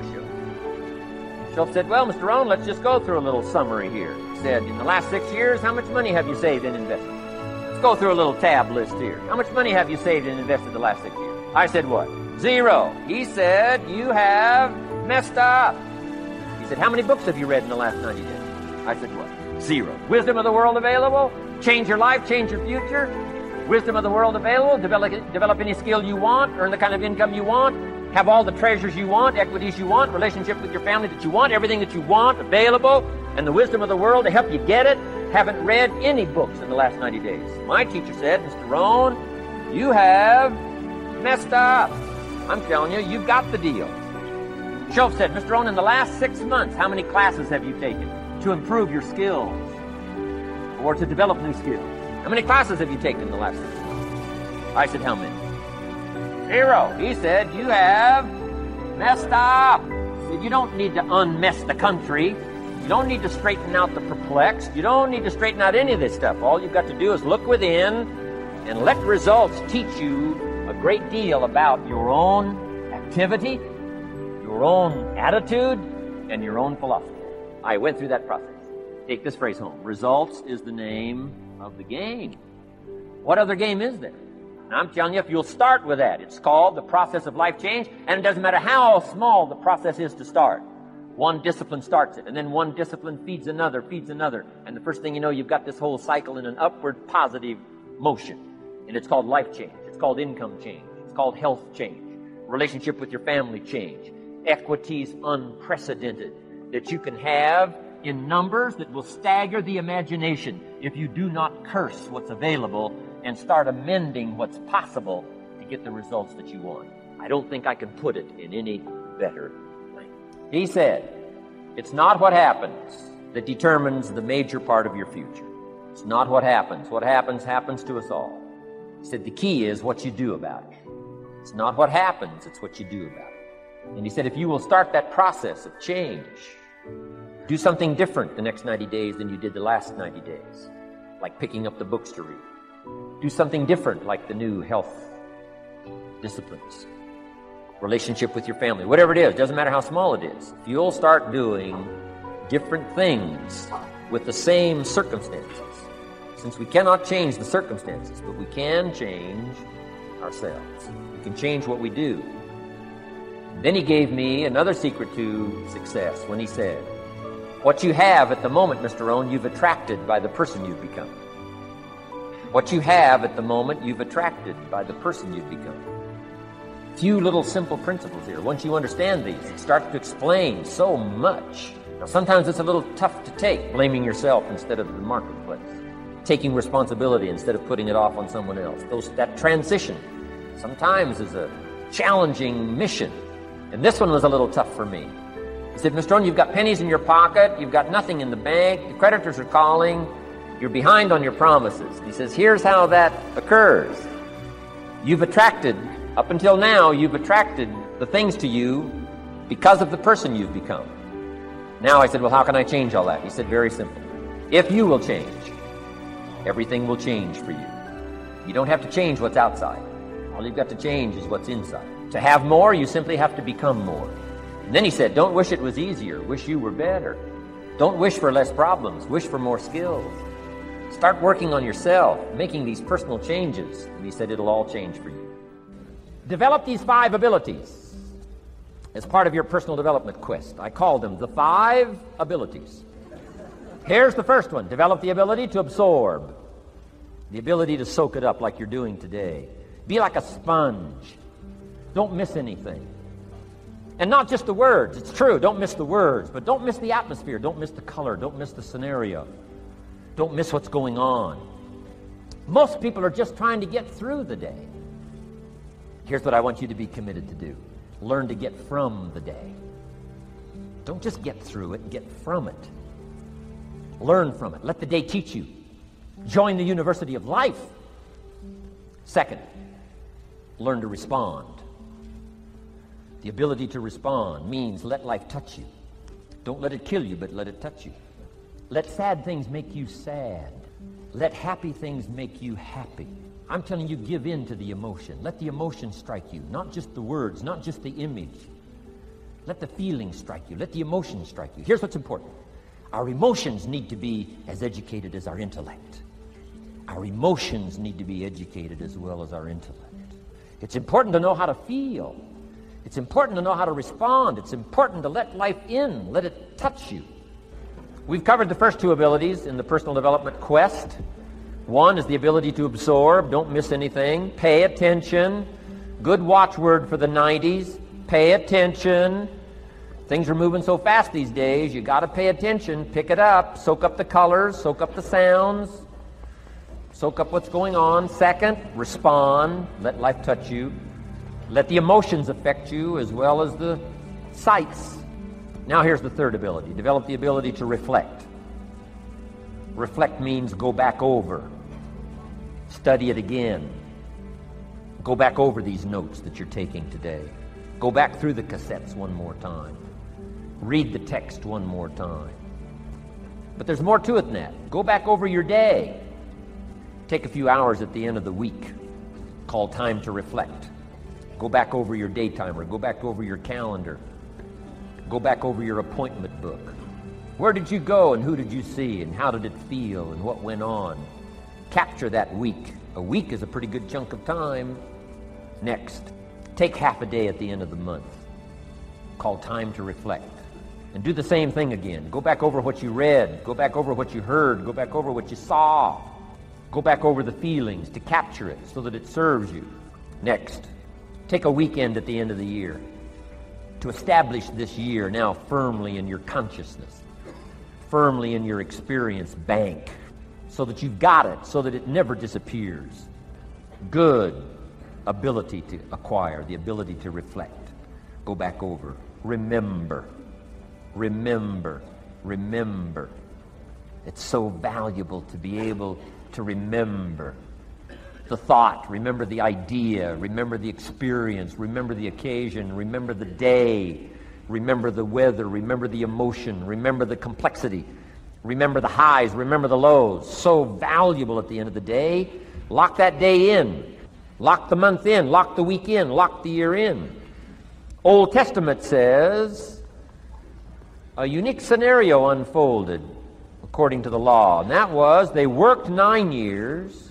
Schultz. Schultz said, well, Mister Rohn, let's just go through a little summary here. He said, in the last six years, how much money have you saved and invested? Let's go through a little tab list here. How much money have you saved and invested the last six years? I said, what? Zero. He said, you have messed up. He said, how many books have you read in the last ninety days? I said, what? Zero. Wisdom of the world available? Change your life, change your future? Wisdom of the world available, develop, develop any skill you want, earn the kind of income you want, have all the treasures you want, equities you want, relationship with your family that you want, everything that you want available, and the wisdom of the world to help you get it. Haven't read any books in the last ninety days. My teacher said, Mister Rohn, you have messed up. I'm telling you, you've got the deal. Schultz said, Mister Rohn, in the last six months, how many classes have you taken to improve your skills or to develop new skills? How many classes have you taken in the last six months? I said, how many? Zero. He said, you have messed up. He said, you don't need to unmess the country. You don't need to straighten out the perplexed. You don't need to straighten out any of this stuff. All you've got to do is look within and let results teach you a great deal about your own activity, your own attitude, and your own philosophy. I went through that process. Take this phrase home. Results is the name of the game. What other game is there? And I'm telling you, if you'll start with that, it's called the process of life change, and it doesn't matter how small the process is to start. One discipline starts it, and then one discipline feeds another, feeds another. And the first thing you know, you've got this whole cycle in an upward positive motion. And it's called life change. It's called income change. It's called health change. Relationship with your family change. Equities unprecedented that you can have in numbers that will stagger the imagination if you do not curse what's available and start amending what's possible to get the results that you want. I don't think I can put it in any better way. He said, it's not what happens that determines the major part of your future. It's not what happens. What happens, happens to us all. He said, the key is what you do about it. It's not what happens, it's what you do about it. And he said, if you will start that process of change, do something different the next ninety days than you did the last ninety days, like picking up the books to read. Do something different like the new health disciplines, relationship with your family, whatever it is, doesn't matter how small it is. If you'll start doing different things with the same circumstances, since we cannot change the circumstances, but we can change ourselves. We can change what we do. Then he gave me another secret to success when he said, what you have at the moment, Mister Rohn, you've attracted by the person you've become. What you have at the moment, you've attracted by the person you've become. Few little simple principles here. Once you understand these, it starts to explain so much. Now, sometimes it's a little tough to take, blaming yourself instead of the marketplace, taking responsibility instead of putting it off on someone else. Those, that transition sometimes is a challenging mission. And this one was a little tough for me. He said, Mister Rohn, you've got pennies in your pocket, you've got nothing in the bank, the creditors are calling, you're behind on your promises. He says, here's how that occurs. You've attracted, up until now, you've attracted the things to you because of the person you've become. Now I said, well, how can I change all that? He said, very simple. If you will change, everything will change for you. You don't have to change what's outside. All you've got to change is what's inside. To have more, you simply have to become more. And then he said, don't wish it was easier. Wish you were better. Don't wish for less problems. Wish for more skills. Start working on yourself, making these personal changes. And he said, it'll all change for you. Develop these five abilities as part of your personal development quest. I call them the five abilities. Here's the first one. Develop the ability to absorb. The ability to soak it up like you're doing today. Be like a sponge. Don't miss anything. And not just the words. It's true, don't miss the words, but don't miss the atmosphere. Don't miss the color. Don't miss the scenario. Don't miss what's going on. Most people are just trying to get through the day. Here's what I want you to be committed to do. Learn to get from the day. Don't just get through it, get from it. Learn from it. Let the day teach you. Join the University of Life. Second, learn to respond. The ability to respond means let life touch you. Don't let it kill you, but let it touch you. Let sad things make you sad. Let happy things make you happy. I'm telling you, give in to the emotion. Let the emotion strike you, not just the words, not just the image. Let the feeling strike you. Let the emotion strike you. Here's what's important. Our emotions need to be as educated as our intellect. Our emotions need to be educated as well as our intellect. It's important to know how to feel. It's important to know how to respond. It's important to let life in, let it touch you. We've covered the first two abilities in the personal development quest. One is the ability to absorb, don't miss anything, pay attention. Good watchword for the nineties, pay attention. Things are moving so fast these days, you got to pay attention, pick it up, soak up the colors, soak up the sounds, soak up what's going on. Second, respond, let life touch you. Let the emotions affect you as well as the sights. Now here's the third ability. Develop the ability to reflect. Reflect means go back over. Study it again. Go back over these notes that you're taking today. Go back through the cassettes one more time. Read the text one more time. But there's more to it than that. Go back over your day. Take a few hours at the end of the week called time to reflect. Go back over your day timer. Go back over your calendar. Go back over your appointment book. Where did you go and who did you see and how did it feel and what went on? Capture that week. A week is a pretty good chunk of time. Next, take half a day at the end of the month called time to reflect. and do the same thing again. Go back over what you read. Go back over what you heard. Go back over what you saw. Go back over the feelings to capture it so that it serves you. Next, take a weekend at the end of the year to establish this year now firmly in your consciousness, firmly in your experience bank, so that you've got it, so that it never disappears. Good ability to acquire, the ability to reflect. Go back over. Remember. Remember. Remember. It's so valuable to be able to remember the thought, remember the idea, remember the experience, remember the occasion, remember the day, remember the weather, remember the emotion, remember the complexity, remember the highs, remember the lows. So valuable at the end of the day. Lock that day in. Lock the month in. Lock the week in. Lock the year in. Old Testament says a unique scenario unfolded according to the law, and that was they worked nine years,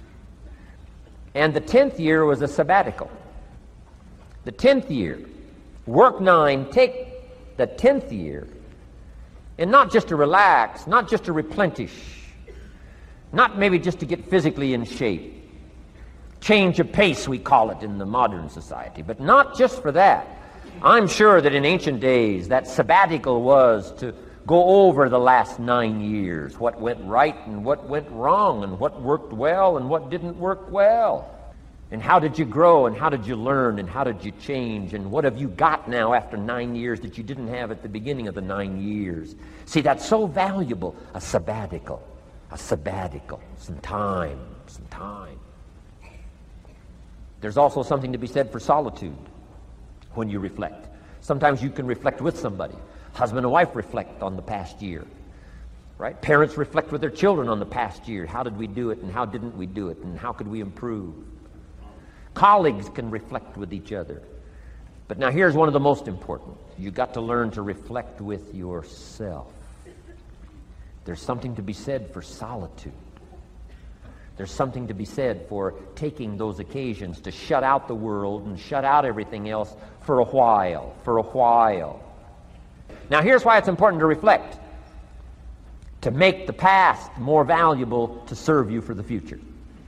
and the tenth year was a sabbatical. The tenth year, work nine, take the tenth year, and not just to relax, not just to replenish, not maybe just to get physically in shape. Change of pace, we call it in the modern society, but not just for that. I'm sure that in ancient days, that sabbatical was to go over the last nine years, what went right and what went wrong, and what worked well and what didn't work well. And how did you grow, and how did you learn, and how did you change, and what have you got now after nine years that you didn't have at the beginning of the nine years? See, that's so valuable, a sabbatical, a sabbatical, some time, some time. There's also something to be said for solitude when you reflect. Sometimes you can reflect with somebody. Husband and wife reflect on the past year, right? Parents reflect with their children on the past year. How did we do it, and how didn't we do it, and how could we improve? Colleagues can reflect with each other. But now here's one of the most important. You've got to learn to reflect with yourself. There's something to be said for solitude. There's something to be said for taking those occasions to shut out the world and shut out everything else for a while, for a while. Now here's why it's important to reflect. To make the past more valuable to serve you for the future.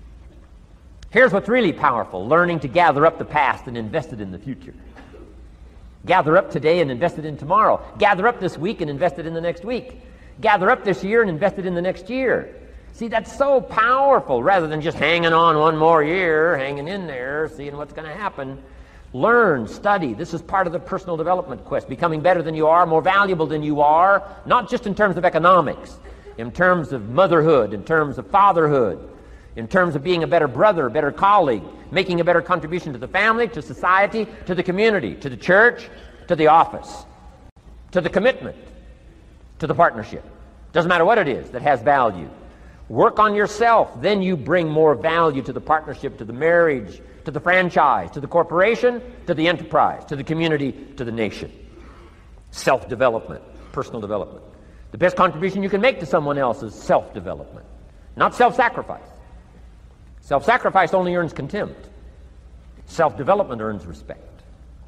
Here's what's really powerful, learning to gather up the past and invest it in the future. Gather up today and invest it in tomorrow. Gather up this week and invest it in the next week. Gather up this year and invest it in the next year. See, that's so powerful, rather than just hanging on one more year, hanging in there, seeing what's going to happen. Learn, study. This is part of the personal development quest, becoming better than you are, more valuable than you are, not just in terms of economics, in terms of motherhood, in terms of fatherhood, in terms of being a better brother, a better colleague, making a better contribution to the family, to society, to the community, to the church, to the office, to the commitment, to the partnership. Doesn't matter what it is that has value. Work on yourself, then you bring more value to the partnership, to the marriage, to the franchise, to the corporation, to the enterprise, to the community, to the nation. Self-development, personal development. The best contribution you can make to someone else is self-development, not self-sacrifice. Self-sacrifice only earns contempt. Self-development earns respect.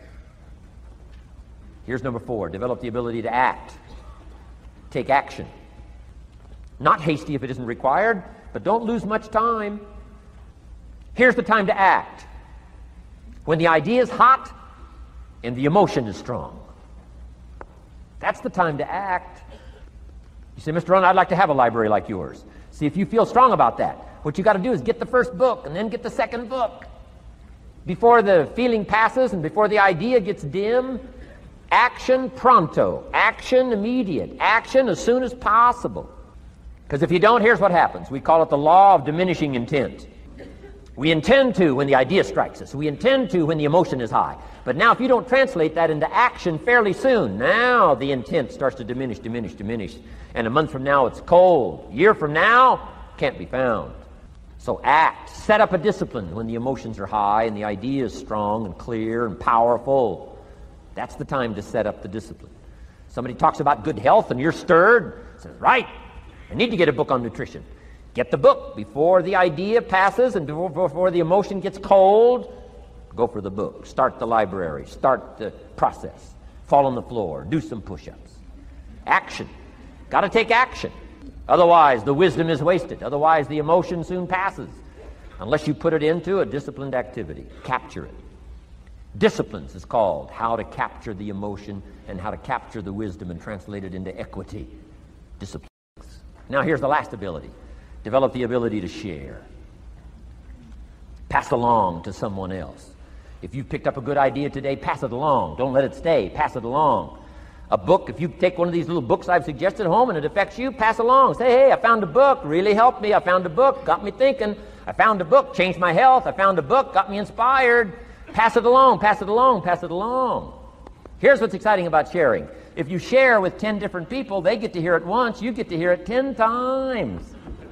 Here's number four, develop the ability to act. Take action. Not hasty if it isn't required, but don't lose much time. Here's the time to act. When the idea is hot and the emotion is strong. That's the time to act. You say, Mister Ron, I'd like to have a library like yours. See, if you feel strong about that, what you got to do is get the first book and then get the second book. Before the feeling passes and before the idea gets dim, action pronto, action immediate, action as soon as possible. Because if you don't, here's what happens. We call it the law of diminishing intent. We intend to when the idea strikes us. We intend to when the emotion is high. But now if you don't translate that into action fairly soon, now the intent starts to diminish, diminish, diminish. And a month from now it's cold. A year from now, can't be found. So act. Set up a discipline when the emotions are high and the idea is strong and clear and powerful. That's the time to set up the discipline. Somebody talks about good health and you're stirred. Says, right, I need to get a book on nutrition. Get the book before the idea passes and before, before the emotion gets cold. Go for the book. Start the library. Start the process. Fall on the floor. Do some push-ups. Action. Got to take action. Otherwise, the wisdom is wasted. Otherwise, the emotion soon passes. Unless you put it into a disciplined activity. Capture it. Disciplines is called how to capture the emotion and how to capture the wisdom and translate it into equity. Disciplines. Now here's the last ability. Develop the ability to share. Pass along to someone else. If you've picked up a good idea today, pass it along. Don't let it stay. Pass it along. A book, if you take one of these little books I've suggested home and it affects you, pass along. Say, hey, I found a book, really helped me. I found a book, got me thinking. I found a book, changed my health. I found a book, got me inspired. Pass it along, pass it along, pass it along. Here's what's exciting about sharing. If you share with ten different people, they get to hear it once, you get to hear it ten times.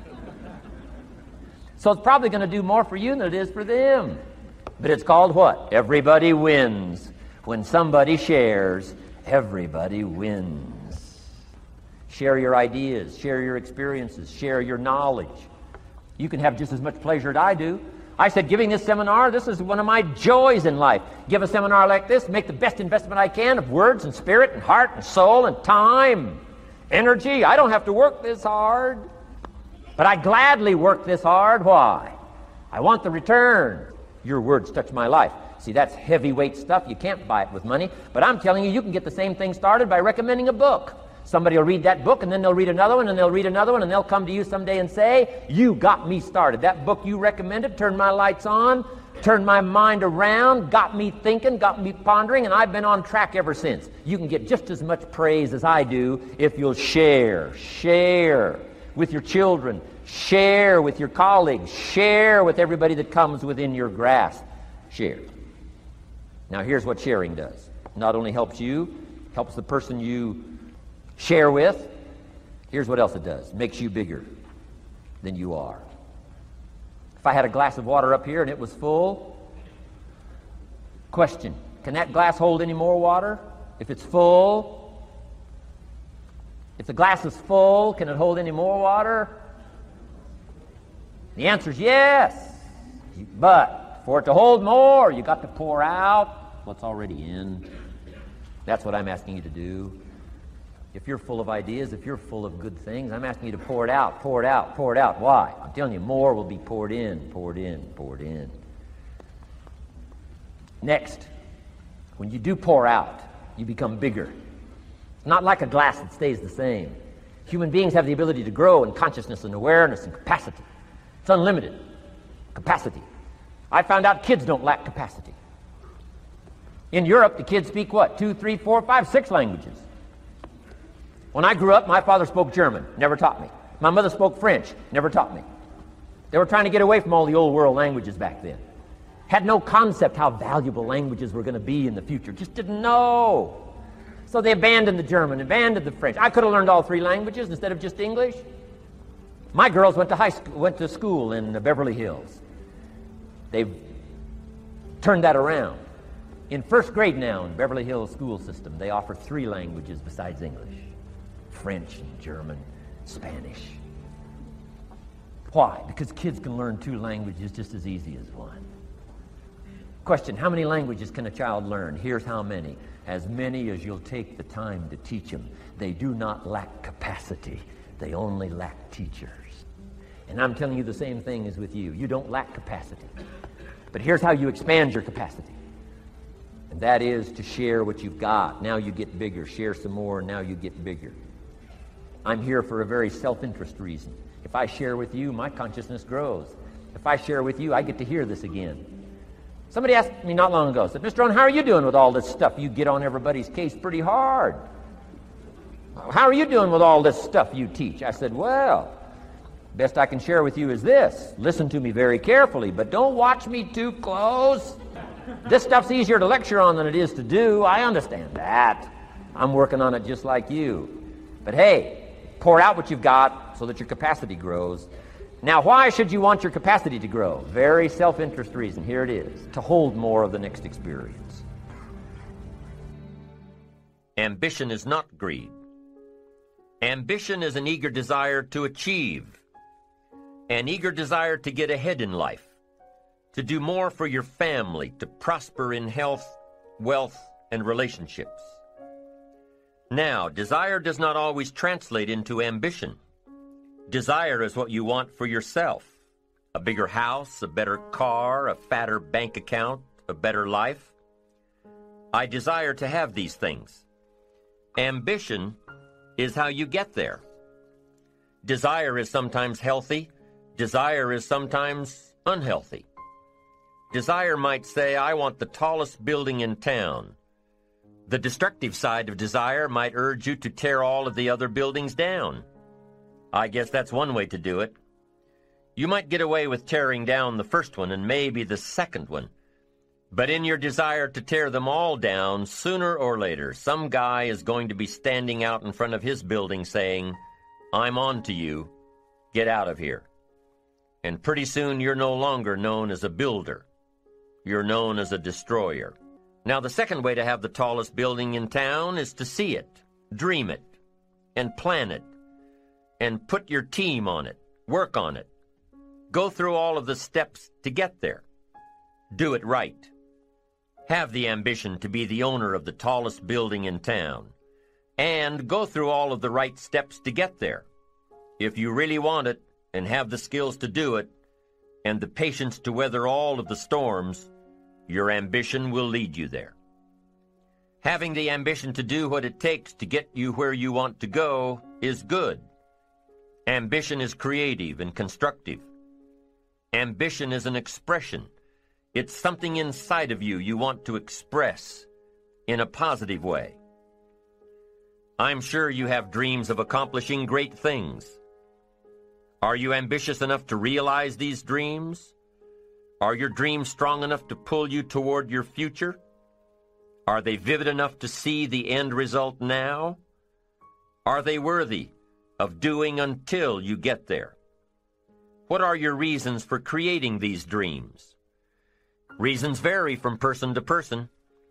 So it's probably going to do more for you than it is for them. But it's called what? Everybody wins. When somebody shares, everybody wins. Share your ideas, share your experiences, share your knowledge. You can have just as much pleasure as I do. I said, giving this seminar, this is one of my joys in life. Give a seminar like this, make the best investment I can of words and spirit and heart and soul and time, energy. I don't have to work this hard. But I gladly work this hard. Why? I want the return. Your words touch my life. See, that's heavyweight stuff. You can't buy it with money. But I'm telling you, you can get the same thing started by recommending a book. Somebody will read that book, and then they'll read another one, and they'll read another one, and they'll come to you someday and say, you got me started. That book you recommended turned my lights on, turned my mind around, got me thinking, got me pondering, and I've been on track ever since. You can get just as much praise as I do if you'll share. Share with your children. Share with your colleagues. Share with everybody that comes within your grasp. Share. Now here's what sharing does. Not only helps you, helps the person you share with. Here's what else it does. It makes you bigger than you are. If I had a glass of water up here and it was full, question, can that glass hold any more water? If it's full, if the glass is full, can it hold any more water? The answer is yes. But for it to hold more, you got to pour out what's already in. That's what I'm asking you to do. If you're full of ideas, if you're full of good things, I'm asking you to pour it out, pour it out, pour it out. Why? I'm telling you, more will be poured in, poured in, poured in. Next, when you do pour out, you become bigger. Not like a glass that stays the same. Human beings have the ability to grow in consciousness and awareness and capacity. It's unlimited capacity. I found out kids don't lack capacity. In Europe, the kids speak what? Two, three, four, five, six languages. When I grew up, my father spoke German, never taught me. My mother spoke French, never taught me. They were trying to get away from all the old world languages back then. Had no concept how valuable languages were going to be in the future. Just didn't know. So they abandoned the German, abandoned the French. I could have learned all three languages instead of just English. My girls went to high school, went to school in Beverly Hills. They've turned that around. In first grade now in Beverly Hills school system, they offer three languages besides English. French and German, Spanish. Why? Because kids can learn two languages just as easy as one. Question, how many languages can a child learn? Here's how many. As many as you'll take the time to teach them. They do not lack capacity. They only lack teachers. And I'm telling you the same thing is with you. You don't lack capacity. But here's how you expand your capacity. And that is to share what you've got. Now you get bigger. Share some more, and now you get bigger. I'm here for a very self-interest reason. If I share with you, my consciousness grows. If I share with you, I get to hear this again. Somebody asked me not long ago, said, Mister Rohn, how are you doing with all this stuff? You get on everybody's case pretty hard. How are you doing with all this stuff you teach? I said, well, best I can share with you is this. Listen to me very carefully, but don't watch me too close. This stuff's easier to lecture on than it is to do. I understand that. I'm working on it just like you. But hey, pour out what you've got so that your capacity grows. Now, why should you want your capacity to grow? Very self-interest reason. Here it is. To hold more of the next experience. Ambition is not greed. Ambition is an eager desire to achieve, an eager desire to get ahead in life, to do more for your family, to prosper in health, wealth, and relationships. Now, desire does not always translate into ambition. Desire is what you want for yourself. A bigger house, a better car, a fatter bank account, a better life. I desire to have these things. Ambition is how you get there. Desire is sometimes healthy. Desire is sometimes unhealthy. Desire might say, I want the tallest building in town. The destructive side of desire might urge you to tear all of the other buildings down. I guess that's one way to do it. You might get away with tearing down the first one and maybe the second one. But in your desire to tear them all down, sooner or later, some guy is going to be standing out in front of his building saying, I'm on to you. Get out of here. And pretty soon you're no longer known as a builder. You're known as a destroyer. Now, the second way to have the tallest building in town is to see it, dream it, and plan it, and put your team on it, work on it. Go through all of the steps to get there. Do it right. Have the ambition to be the owner of the tallest building in town, and go through all of the right steps to get there. If you really want it, and have the skills to do it, and the patience to weather all of the storms, your ambition will lead you there. Having the ambition to do what it takes to get you where you want to go is good. Ambition is creative and constructive. Ambition is an expression. It's something inside of you you want to express in a positive way. I'm sure you have dreams of accomplishing great things. Are you ambitious enough to realize these dreams? Are your dreams strong enough to pull you toward your future? Are they vivid enough to see the end result now? Are they worthy of doing until you get there? What are your reasons for creating these dreams? Reasons vary from person to person.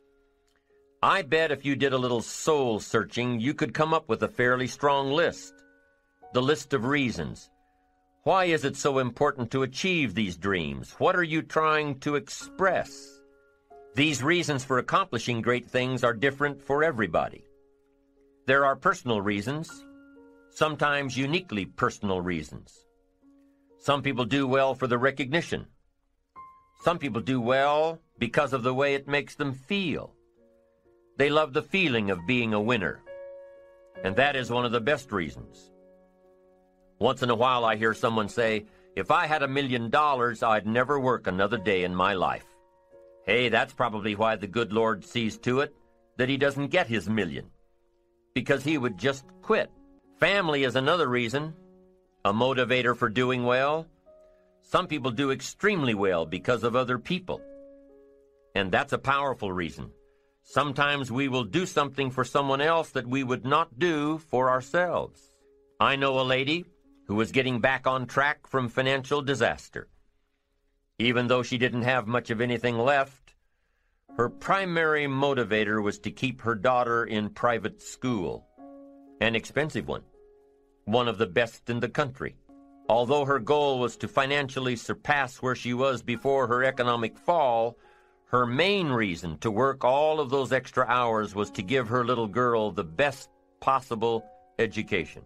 I bet if you did a little soul searching, you could come up with a fairly strong list. The list of reasons. Why is it so important to achieve these dreams? What are you trying to express? These reasons for accomplishing great things are different for everybody. There are personal reasons, sometimes uniquely personal reasons. Some people do well for the recognition. Some people do well because of the way it makes them feel. They love the feeling of being a winner, and that is one of the best reasons. Once in a while I hear someone say, if I had a million dollars, I'd never work another day in my life. Hey, that's probably why the good Lord sees to it that he doesn't get his million, because he would just quit. Family is another reason, a motivator for doing well. Some people do extremely well because of other people, and that's a powerful reason. Sometimes we will do something for someone else that we would not do for ourselves. I know a lady who was getting back on track from financial disaster. Even though she didn't have much of anything left, her primary motivator was to keep her daughter in private school, an expensive one, one of the best in the country. Although her goal was to financially surpass where she was before her economic fall, her main reason to work all of those extra hours was to give her little girl the best possible education.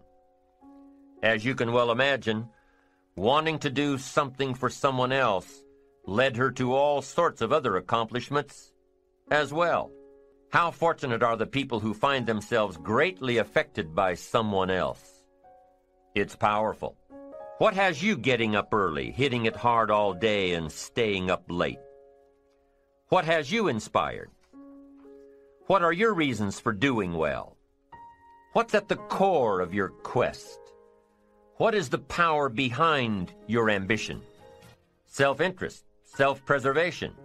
As you can well imagine, wanting to do something for someone else led her to all sorts of other accomplishments as well. How fortunate are the people who find themselves greatly affected by someone else? It's powerful. What has you getting up early, hitting it hard all day, and staying up late? What has you inspired? What are your reasons for doing well? What's at the core of your quest? What is the power behind your ambition? Self-interest, self-preservation.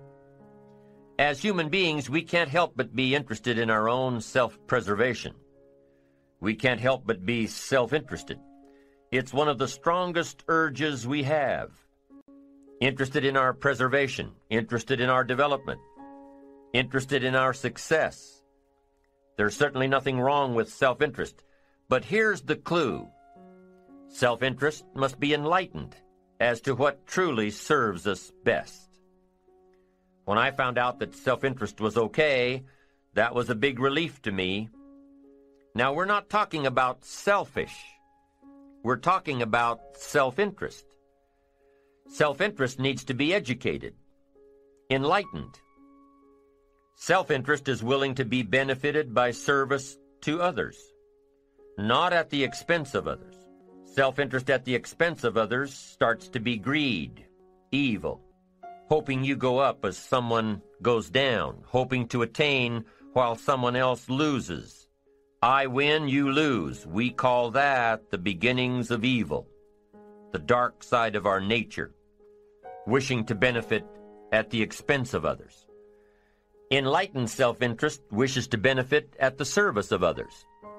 As human beings, we can't help but be interested in our own self-preservation. We can't help but be self-interested. It's one of the strongest urges we have. Interested in our preservation, interested in our development, interested in our success. There's certainly nothing wrong with self-interest, but here's the clue. Self-interest must be enlightened as to what truly serves us best. When I found out that self-interest was okay, that was a big relief to me. Now, we're not talking about selfish. We're talking about self-interest. Self-interest needs to be educated, enlightened. Self-interest is willing to be benefited by service to others, not at the expense of others. Self-interest at the expense of others starts to be greed, evil, hoping you go up as someone goes down, hoping to attain while someone else loses. I win, you lose. We call that the beginnings of evil, the dark side of our nature, wishing to benefit at the expense of others. Enlightened self-interest wishes to benefit at the service of others.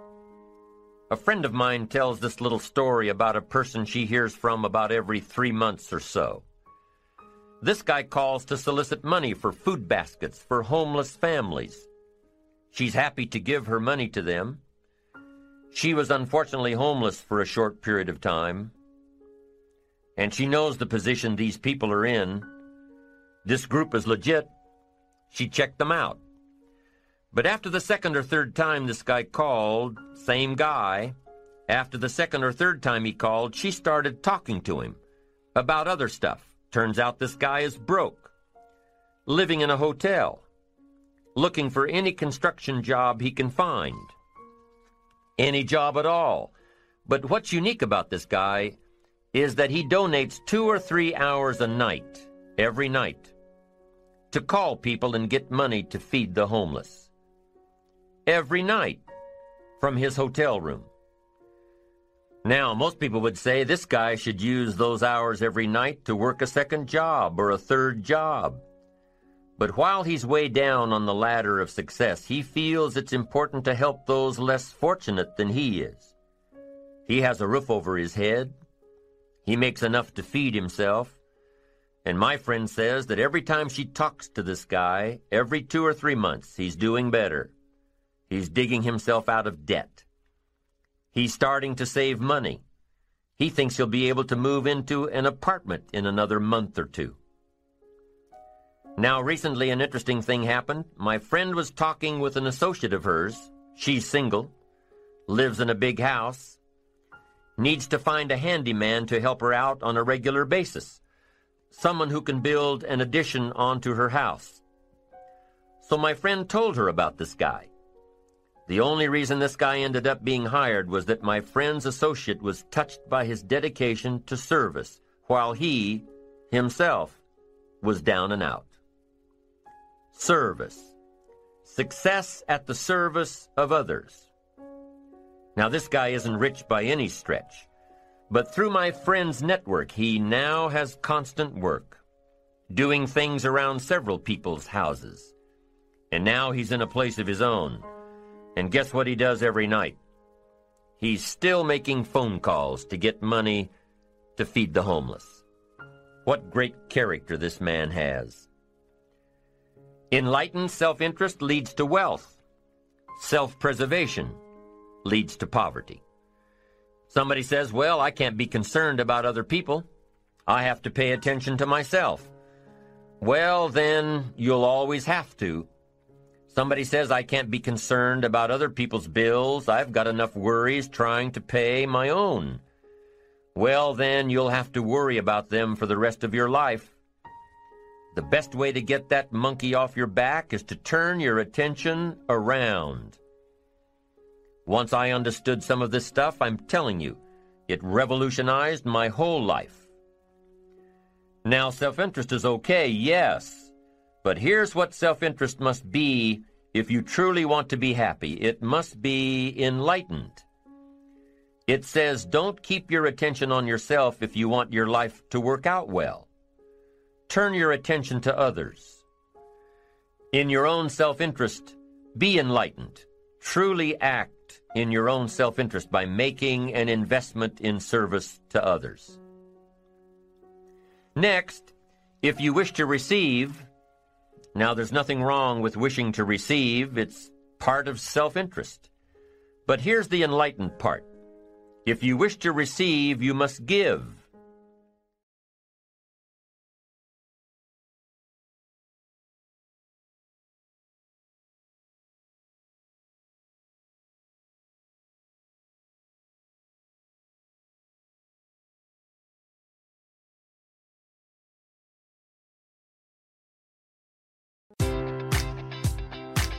A friend of mine tells this little story about a person she hears from about every three months or so. This guy calls to solicit money for food baskets for homeless families. She's happy to give her money to them. She was unfortunately homeless for a short period of time, and she knows the position these people are in. This group is legit. She checked them out. But after the second or third time this guy called, same guy, after the second or third time he called, she started talking to him about other stuff. Turns out this guy is broke, living in a hotel, looking for any construction job he can find. Any job at all. But what's unique about this guy is that he donates two or three hours a night, every night, to call people and get money to feed the homeless. Every night, from his hotel room. Now, most people would say this guy should use those hours every night to work a second job or a third job. But while he's way down on the ladder of success, he feels it's important to help those less fortunate than he is. He has a roof over his head. He makes enough to feed himself. And my friend says that every time she talks to this guy, every two or three months, he's doing better. He's digging himself out of debt. He's starting to save money. He thinks he'll be able to move into an apartment in another month or two. Now, recently an interesting thing happened. My friend was talking with an associate of hers. She's single, lives in a big house, needs to find a handyman to help her out on a regular basis, someone who can build an addition onto her house. So my friend told her about this guy. The only reason this guy ended up being hired was that my friend's associate was touched by his dedication to service, while he, himself, was down and out. Service. Success at the service of others. Now, this guy isn't rich by any stretch, but through my friend's network, he now has constant work, doing things around several people's houses. And now he's in a place of his own. And guess what he does every night? He's still making phone calls to get money to feed the homeless. What great character this man has. Enlightened self-interest leads to wealth. Self-preservation leads to poverty. Somebody says, well, I can't be concerned about other people. I have to pay attention to myself. Well, then you'll always have to. Somebody says, I can't be concerned about other people's bills. I've got enough worries trying to pay my own. Well, then you'll have to worry about them for the rest of your life. The best way to get that monkey off your back is to turn your attention around. Once I understood some of this stuff, I'm telling you, it revolutionized my whole life. Now, self-interest is okay, yes, but here's what self-interest must be if you truly want to be happy. It must be enlightened. It says, don't keep your attention on yourself if you want your life to work out well. Turn your attention to others. In your own self-interest, be enlightened. Truly act in your own self-interest by making an investment in service to others. Next, if you wish to receive, now there's nothing wrong with wishing to receive. It's part of self-interest. But here's the enlightened part. If you wish to receive, you must give.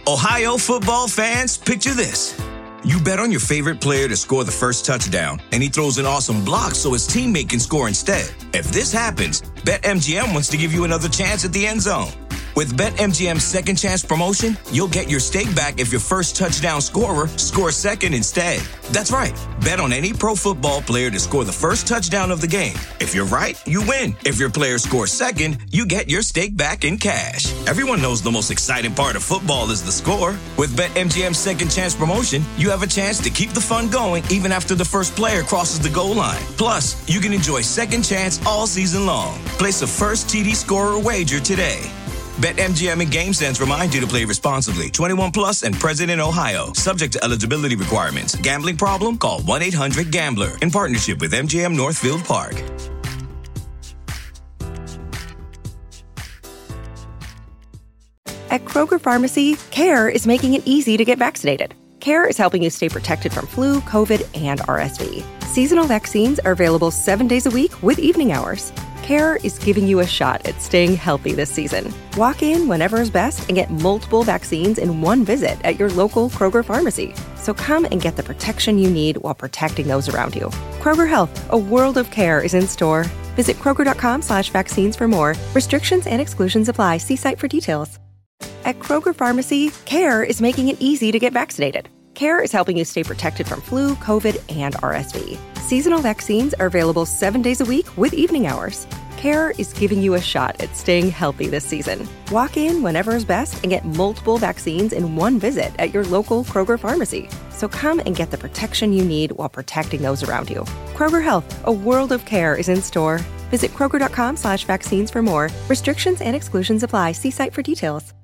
Ohio football fans, picture this. You bet on your favorite player to score the first touchdown, and he throws an awesome block so his teammate can score instead. If this happens, BetMGM wants to give you another chance at the end zone. With BetMGM's second chance promotion, you'll get your stake back if your first touchdown scorer scores second instead. That's right. Bet on any pro football player to score the first touchdown of the game. If you're right, you win. If your player scores second, you get your stake back in cash. Everyone knows the most exciting part of football is the score. With BetMGM's second chance promotion, you have a chance to keep the fun going even after the first player crosses the goal line. Plus, you can enjoy second chance all season long. Place a first T D scorer wager today. BetMGM and GameSense remind you to play responsibly. twenty-one plus and present in Ohio. Subject to eligibility requirements. Gambling problem? Call one eight hundred gambler. In partnership with M G M Northfield Park. At Kroger Pharmacy, CARE is making it easy to get vaccinated. CARE is helping you stay protected from flu, COVID, and R S V. Seasonal vaccines are available seven days a week with evening hours. CARE is giving you a shot at staying healthy this season. Walk in whenever is best and get multiple vaccines in one visit at your local Kroger pharmacy. So come and get the protection you need while protecting those around you. Kroger Health, a world of care is in store. Visit Kroger.com slash vaccines for more. Restrictions and exclusions apply. See site for details. At Kroger Pharmacy, CARE is making it easy to get vaccinated. CARE is helping you stay protected from flu, COVID, and R S V. Seasonal vaccines are available seven days a week with evening hours. CARE is giving you a shot at staying healthy this season. Walk in whenever is best and get multiple vaccines in one visit at your local Kroger pharmacy. So come and get the protection you need while protecting those around you. Kroger Health, a world of care is in store. Visit Kroger.com slash vaccines for more. Restrictions and exclusions apply. See site for details.